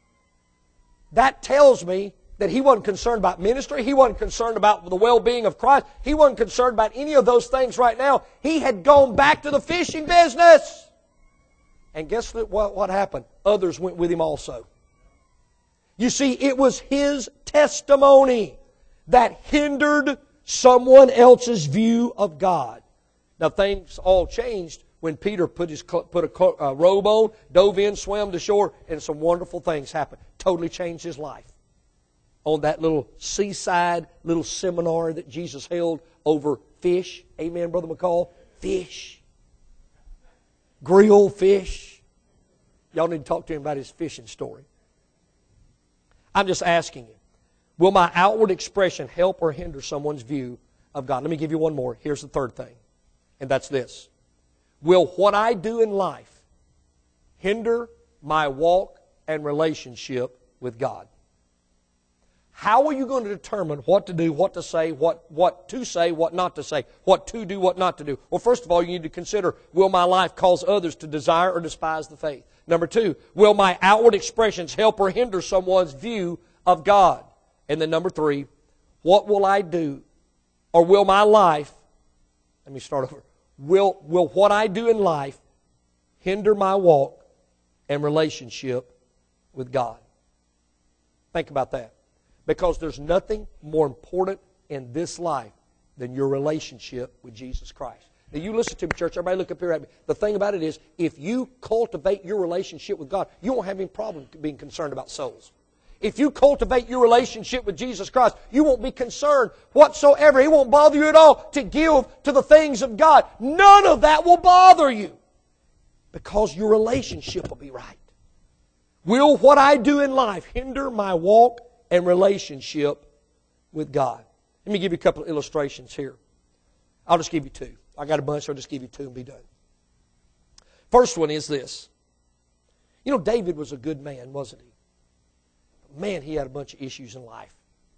[SPEAKER 2] That tells me that he wasn't concerned about ministry. He wasn't concerned about the well-being of Christ. He wasn't concerned about any of those things right now. He had gone back to the fishing business. And guess what happened? Others went with him also. You see, it was his testimony that hindered someone else's view of God. Now things all changed when Peter put a robe on, dove in, swam to shore, and some wonderful things happened. Totally changed his life. On that little seaside little seminar that Jesus held over fish. Amen, Brother McCall? Fish. Grilled fish. Y'all need to talk to him about his fishing story. I'm just asking you. Will my outward expression help or hinder someone's view of God? Let me give you one more. Here's the third thing, and that's this. Will what I do in life hinder my walk and relationship with God? How are you going to determine what to do, what to say, what to say, what not to say, what to do, what not to do? Well, first of all, you need to consider, will my life cause others to desire or despise the faith? Number 2, will my outward expressions help or hinder someone's view of God? And then number 3, what will I do, or will my life, let me start over, will what I do in life hinder my walk and relationship with God? Think about that. Because there's nothing more important in this life than your relationship with Jesus Christ. Now you listen to me, church. Everybody look up here at me. The thing about it is, if you cultivate your relationship with God, you won't have any problem being concerned about souls. If you cultivate your relationship with Jesus Christ, you won't be concerned whatsoever. He won't bother you at all to give to the things of God. None of that will bother you because your relationship will be right. Will what I do in life hinder my walk and relationship with God? Let me give you a couple of illustrations here. I'll just give you 2. I got a bunch, so I'll just give you 2 and be done. First one is this. You know, David was a good man, wasn't he? Man, he had a bunch of issues in life.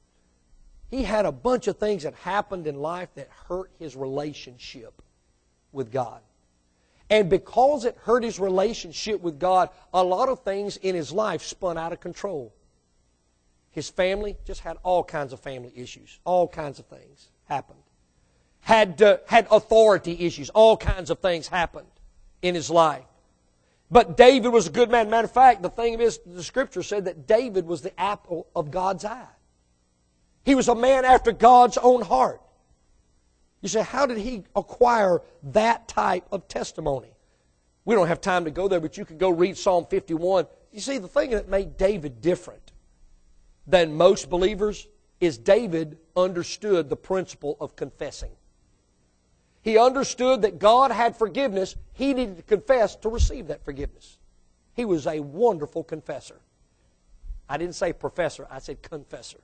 [SPEAKER 2] He had a bunch of things that happened in life that hurt his relationship with God. And because it hurt his relationship with God, a lot of things in his life spun out of control. His family just had all kinds of family issues. All kinds of things happened. Had authority issues. All kinds of things happened in his life. But David was a good man. Matter of fact, the thing is, the Scripture said that David was the apple of God's eye. He was a man after God's own heart. You say, how did he acquire that type of testimony? We don't have time to go there, but you could go read Psalm 51. You see, the thing that made David different than most believers is David understood the principle of confessing. He understood that God had forgiveness. He needed to confess to receive that forgiveness. He was a wonderful confessor. I didn't say professor, I said confessor.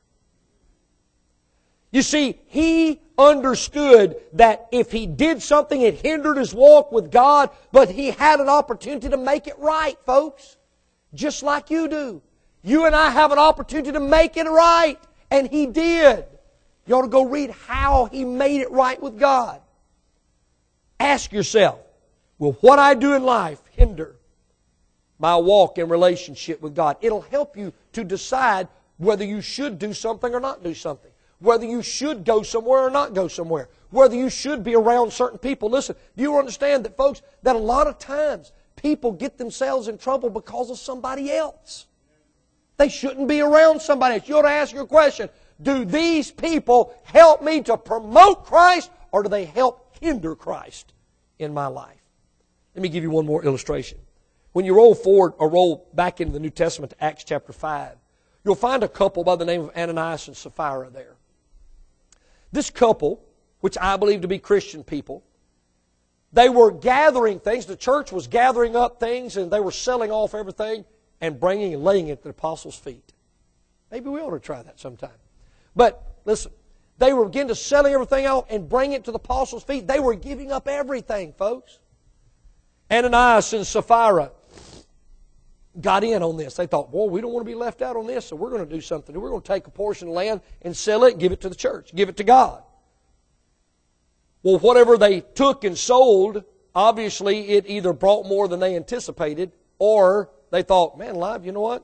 [SPEAKER 2] You see, he understood that if he did something, it hindered his walk with God, but he had an opportunity to make it right, folks. Just like you do. You and I have an opportunity to make it right, and he did. You ought to go read how he made it right with God. Ask yourself, will what I do in life hinder my walk in relationship with God? It'll help you to decide whether you should do something or not do something. Whether you should go somewhere or not go somewhere. Whether you should be around certain people. Listen, do you understand that, folks, that a lot of times people get themselves in trouble because of somebody else? They shouldn't be around somebody else. You ought to ask your question, do these people help me to promote Christ, or do they help hinder Christ in my life? Let me give you one more illustration. When you roll forward or roll back into the New Testament to Acts chapter 5, you'll find a couple by the name of Ananias and Sapphira there. This couple, which I believe to be Christian people, they were gathering things. The church was gathering up things, and they were selling off everything and bringing and laying it at the apostles' feet. Maybe we ought to try that sometime. But listen, they were beginning to selling everything out and bring it to the apostles' feet. They were giving up everything, folks. Ananias and Sapphira got in on this. They thought, boy, we don't want to be left out on this, so we're going to do something. We're going to take a portion of land and sell it and give it to the church, give it to God. Well, whatever they took and sold, obviously it either brought more than they anticipated, or they thought, man, Live, you know what?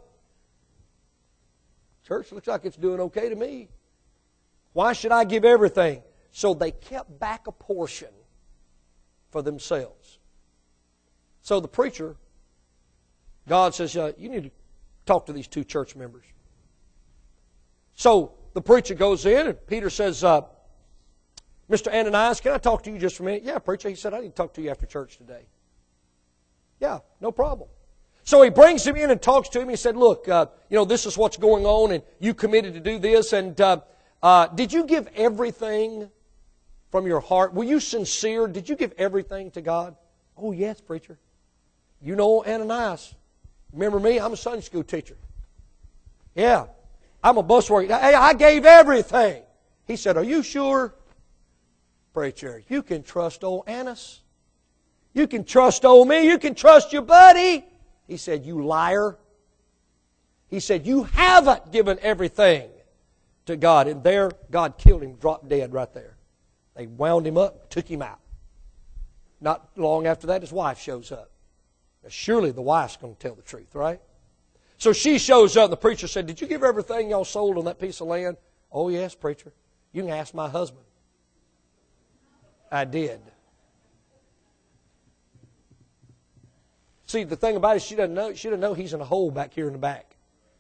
[SPEAKER 2] Church looks like it's doing okay to me. Why should I give everything? So they kept back a portion for themselves. So the preacher, God says, you need to talk to these two church members. So the preacher goes in, and Peter says, Mr. Ananias, can I talk to you just for a minute? Yeah, preacher. He said, I need to talk to you after church today. Yeah, no problem. So he brings him in and talks to him. He said, look, this is what's going on, and you committed to do this. And did you give everything from your heart? Were you sincere? Did you give everything to God? Oh, yes, preacher. You know Ananias. Remember me? I'm a Sunday school teacher. Yeah, I'm a bus worker. Hey, I gave everything. He said, are you sure? Preacher, you can trust old Annas. You can trust old me. You can trust your buddy. He said, you liar. He said, you haven't given everything to God. And there, God killed him, dropped dead right there. They wound him up, took him out. Not long after that, his wife shows up. Now, surely the wife's going to tell the truth, right? So she shows up, and the preacher said, did you give everything y'all sold on that piece of land? Oh, yes, preacher. You can ask my husband. I did. See, the thing about it, she doesn't know he's in a hole back here in the back.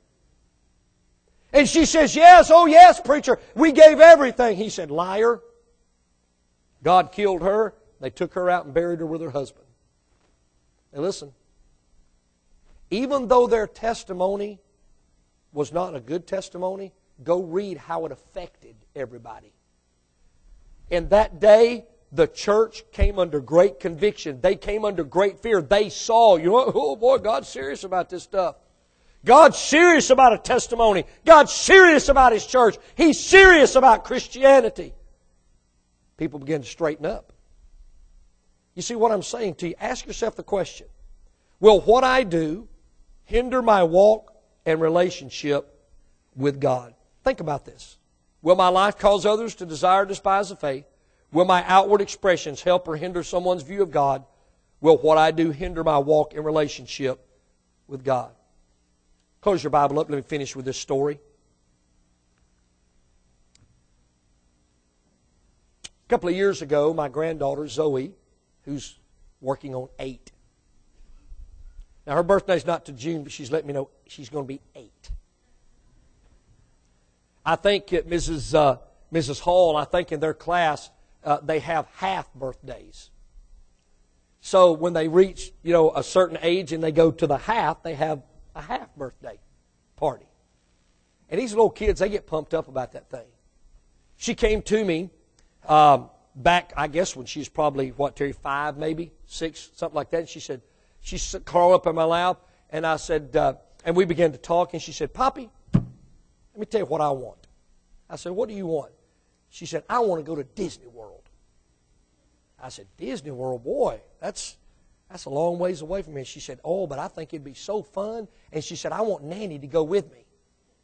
[SPEAKER 2] And she says, yes, oh yes, preacher, we gave everything. He said, liar. God killed her. They took her out and buried her with her husband. And listen, even though their testimony was not a good testimony, go read how it affected everybody. And that day, the church came under great conviction. They came under great fear. They saw, oh boy, God's serious about this stuff. God's serious about a testimony. God's serious about His church. He's serious about Christianity. People began to straighten up. You see what I'm saying to you? Ask yourself the question, will what I do hinder my walk and relationship with God? Think about this. Will my life cause others to desire or despise the faith? Will my outward expressions help or hinder someone's view of God? Will what I do hinder my walk in relationship with God? Close your Bible up. Let me finish with this story. A couple of years ago, my granddaughter, Zoe, who's working on 8. Now, her birthday's not to June, but she's letting me know she's going to be 8. I think at Mrs. Hall, I think in their class, they have half birthdays. So when they reach, a certain age and they go to the half, they have a half birthday party. And these little kids, they get pumped up about that thing. She came to me back, I guess, when she was probably, Terry, 5 maybe, 6, something like that. And she said, she crawled up in my lap, and I said, and we began to talk, and she said, Poppy, let me tell you what I want. I said, what do you want? She said, I want to go to Disney World. I said, Disney World, boy, that's a long ways away from me. She said, oh, but I think it'd be so fun. And she said, I want Nanny to go with me.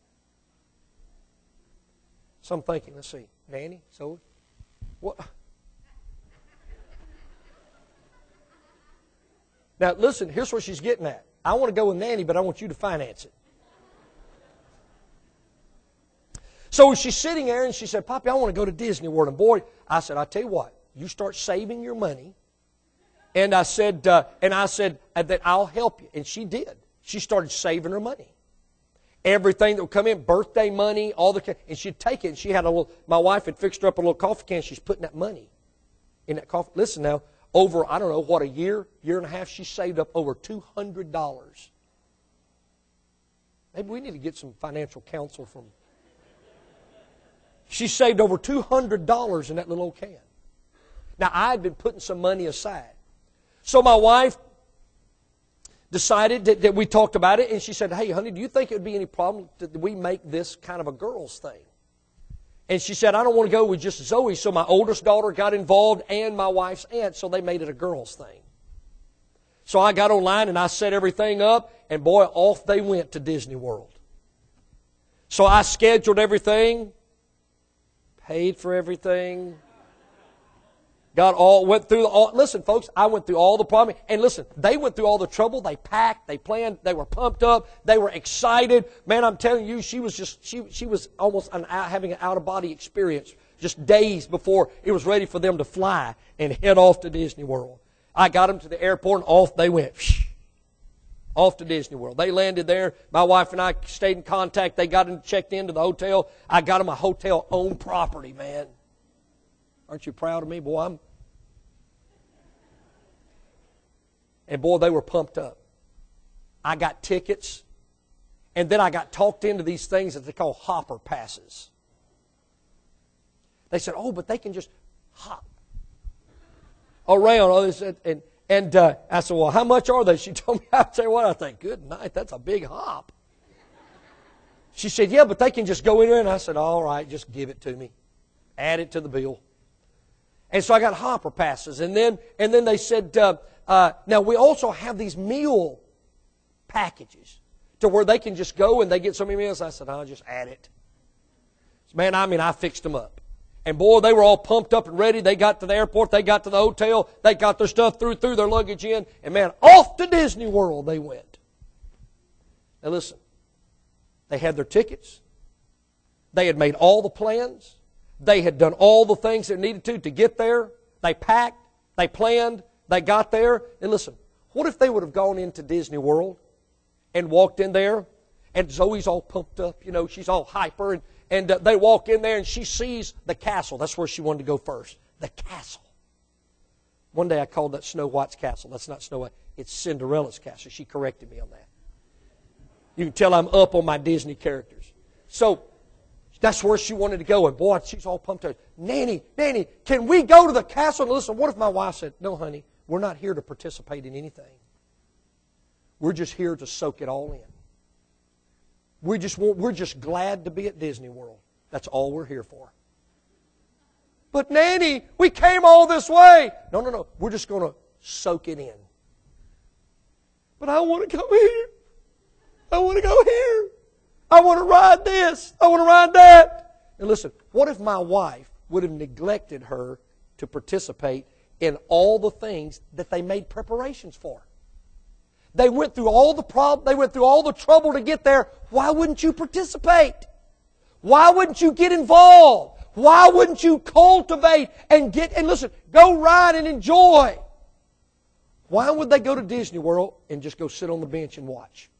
[SPEAKER 2] So I'm thinking, let's see, Nanny, so what? Now, listen, here's where she's getting at. I want to go with Nanny, but I want you to finance it. So she's sitting there, and she said, Poppy, I want to go to Disney World. And boy, I said, I'll tell you what, you start saving your money. And I said that I'll help you. And she did. She started saving her money. Everything that would come in, birthday money, all the, and she'd take it. And she had my wife had fixed her up a little coffee can. She's putting that money in that coffee. Listen now, over, I don't know, what, a year and a half, she saved up over $200. Maybe we need to get some financial counsel from. She saved over $200 in that little old can. Now, I had been putting some money aside. So my wife decided that we talked about it, and she said, hey, honey, do you think it would be any problem that we make this kind of a girls' thing? And she said, I don't want to go with just Zoe. So my oldest daughter got involved and my wife's aunt, so they made it a girls' thing. So I got online and I set everything up, and boy, off they went to Disney World. So I scheduled everything, paid for everything, went through listen, folks, I went through all the problem. And listen, they went through all the trouble. They packed, they planned, they were pumped up, they were excited. Man, I'm telling you, she was almost having an out-of-body experience just days before it was ready for them to fly and head off to Disney World. I got them to the airport, and off they went. Off to Disney World. They landed there. My wife and I stayed in contact. They got them checked into the hotel. I got them a hotel-owned property, man. Aren't you proud of me? Boy, And boy, they were pumped up. I got tickets, and then I got talked into these things that they call hopper passes. They said, oh, but they can just hop around. And I said, well, how much are they? She told me, I'll tell you what, I think, good night, that's a big hop. She said, yeah, but they can just go in there. And I said, all right, just give it to me. Add it to the bill. And so I got hopper passes. And then they said, now we also have these meal packages to where they can just go and they get so many meals. I said, I'll just add it. Man, I fixed them up. And boy, they were all pumped up and ready. They got to the airport. They got to the hotel. They got their stuff threw their luggage in. And man, off to Disney World they went. Now listen, they had their tickets. They had made all the plans. They had done all the things they needed to get there. They packed. They planned. They got there. And listen, what if they would have gone into Disney World and walked in there, and Zoe's all pumped up, she's all hyper, and they walk in there and she sees the castle. That's where she wanted to go first. The castle. One day I called that Snow White's castle. That's not Snow White. It's Cinderella's castle. She corrected me on that. You can tell I'm up on my Disney characters. So that's where she wanted to go. And boy, she's all pumped up. Nanny, can we go to the castle? And listen, what if my wife said, no, honey, we're not here to participate in anything. We're just here to soak it all in. We're just glad to be at Disney World. That's all we're here for. But Nanny, we came all this way. No. We're just going to soak it in. But I want to go here. I want to go here. I want to ride this. I want to ride that. And listen, what if my wife would have neglected her to participate in all the things that they made preparations for? They went through all the problems. They went through all the trouble to get there. Why wouldn't you participate? Why wouldn't you get involved? Why wouldn't you cultivate and listen, go ride and enjoy? Why would they go to Disney World and just go sit on the bench and watch?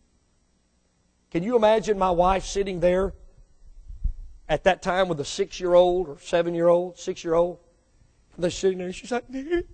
[SPEAKER 2] Can you imagine my wife sitting there at that time with a 6-year-old or 7-year-old, 6-year-old? They're sitting there and she's like, Nanny,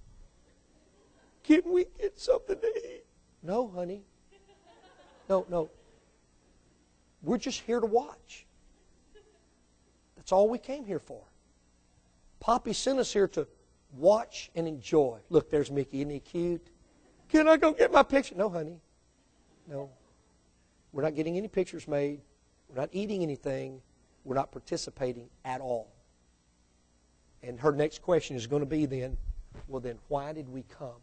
[SPEAKER 2] can we get something to eat? No, honey. No. We're just here to watch. That's all we came here for. Poppy sent us here to watch and enjoy. Look, there's Mickey. Isn't he cute? Can I go get my picture? No, honey. No. We're not getting any pictures made. We're not eating anything. We're not participating at all. And her next question is going to be then, well, then why did we come?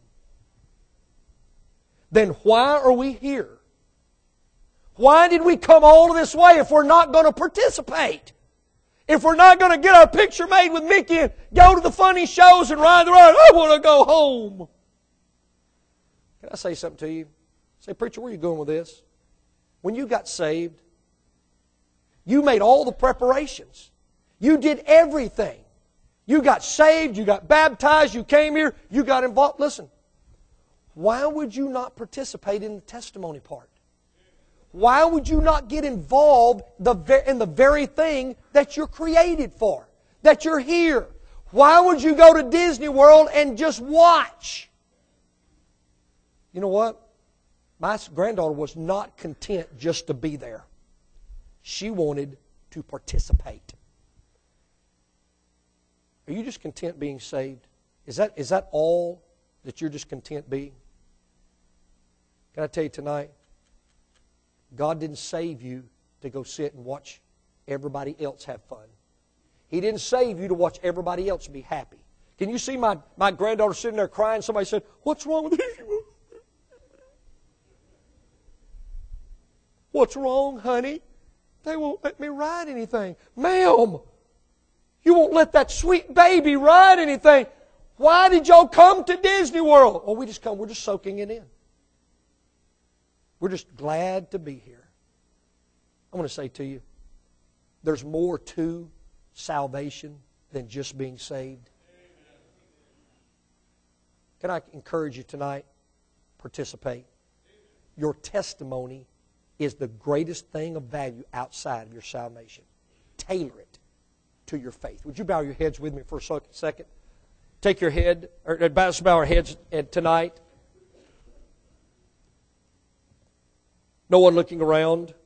[SPEAKER 2] Then why are we here? Why did we come all this way if we're not going to participate? If we're not going to get our picture made with Mickey and go to the funny shows and ride the ride, I want to go home. Can I say something to you? Say, preacher, where are you going with this? When you got saved, you made all the preparations. You did everything. You got saved, you got baptized, you came here, you got involved. Listen, why would you not participate in the testimony part? Why would you not get involved in the very thing that you're created for? That you're here? Why would you go to Disney World and just watch? You know what? My granddaughter was not content just to be there. She wanted to participate. Are you just content being saved? Is that all that you're just content being? Can I tell you tonight? God didn't save you to go sit and watch everybody else have fun. He didn't save you to watch everybody else be happy. Can you see my granddaughter sitting there crying? Somebody said, "What's wrong with you?" "What's wrong, honey?" "They won't let me ride anything." "Ma'am, you won't let that sweet baby ride anything. Why did y'all come to Disney World?" "Oh, we're just soaking it in. We're just glad to be here." I want to say to you, there's more to salvation than just being saved. Can I encourage you tonight? Participate. Your testimony is the greatest thing of value outside of your salvation. Tailor it to your faith. Would you bow your heads with me for a second? Take your head, or bow our heads tonight. No one looking around.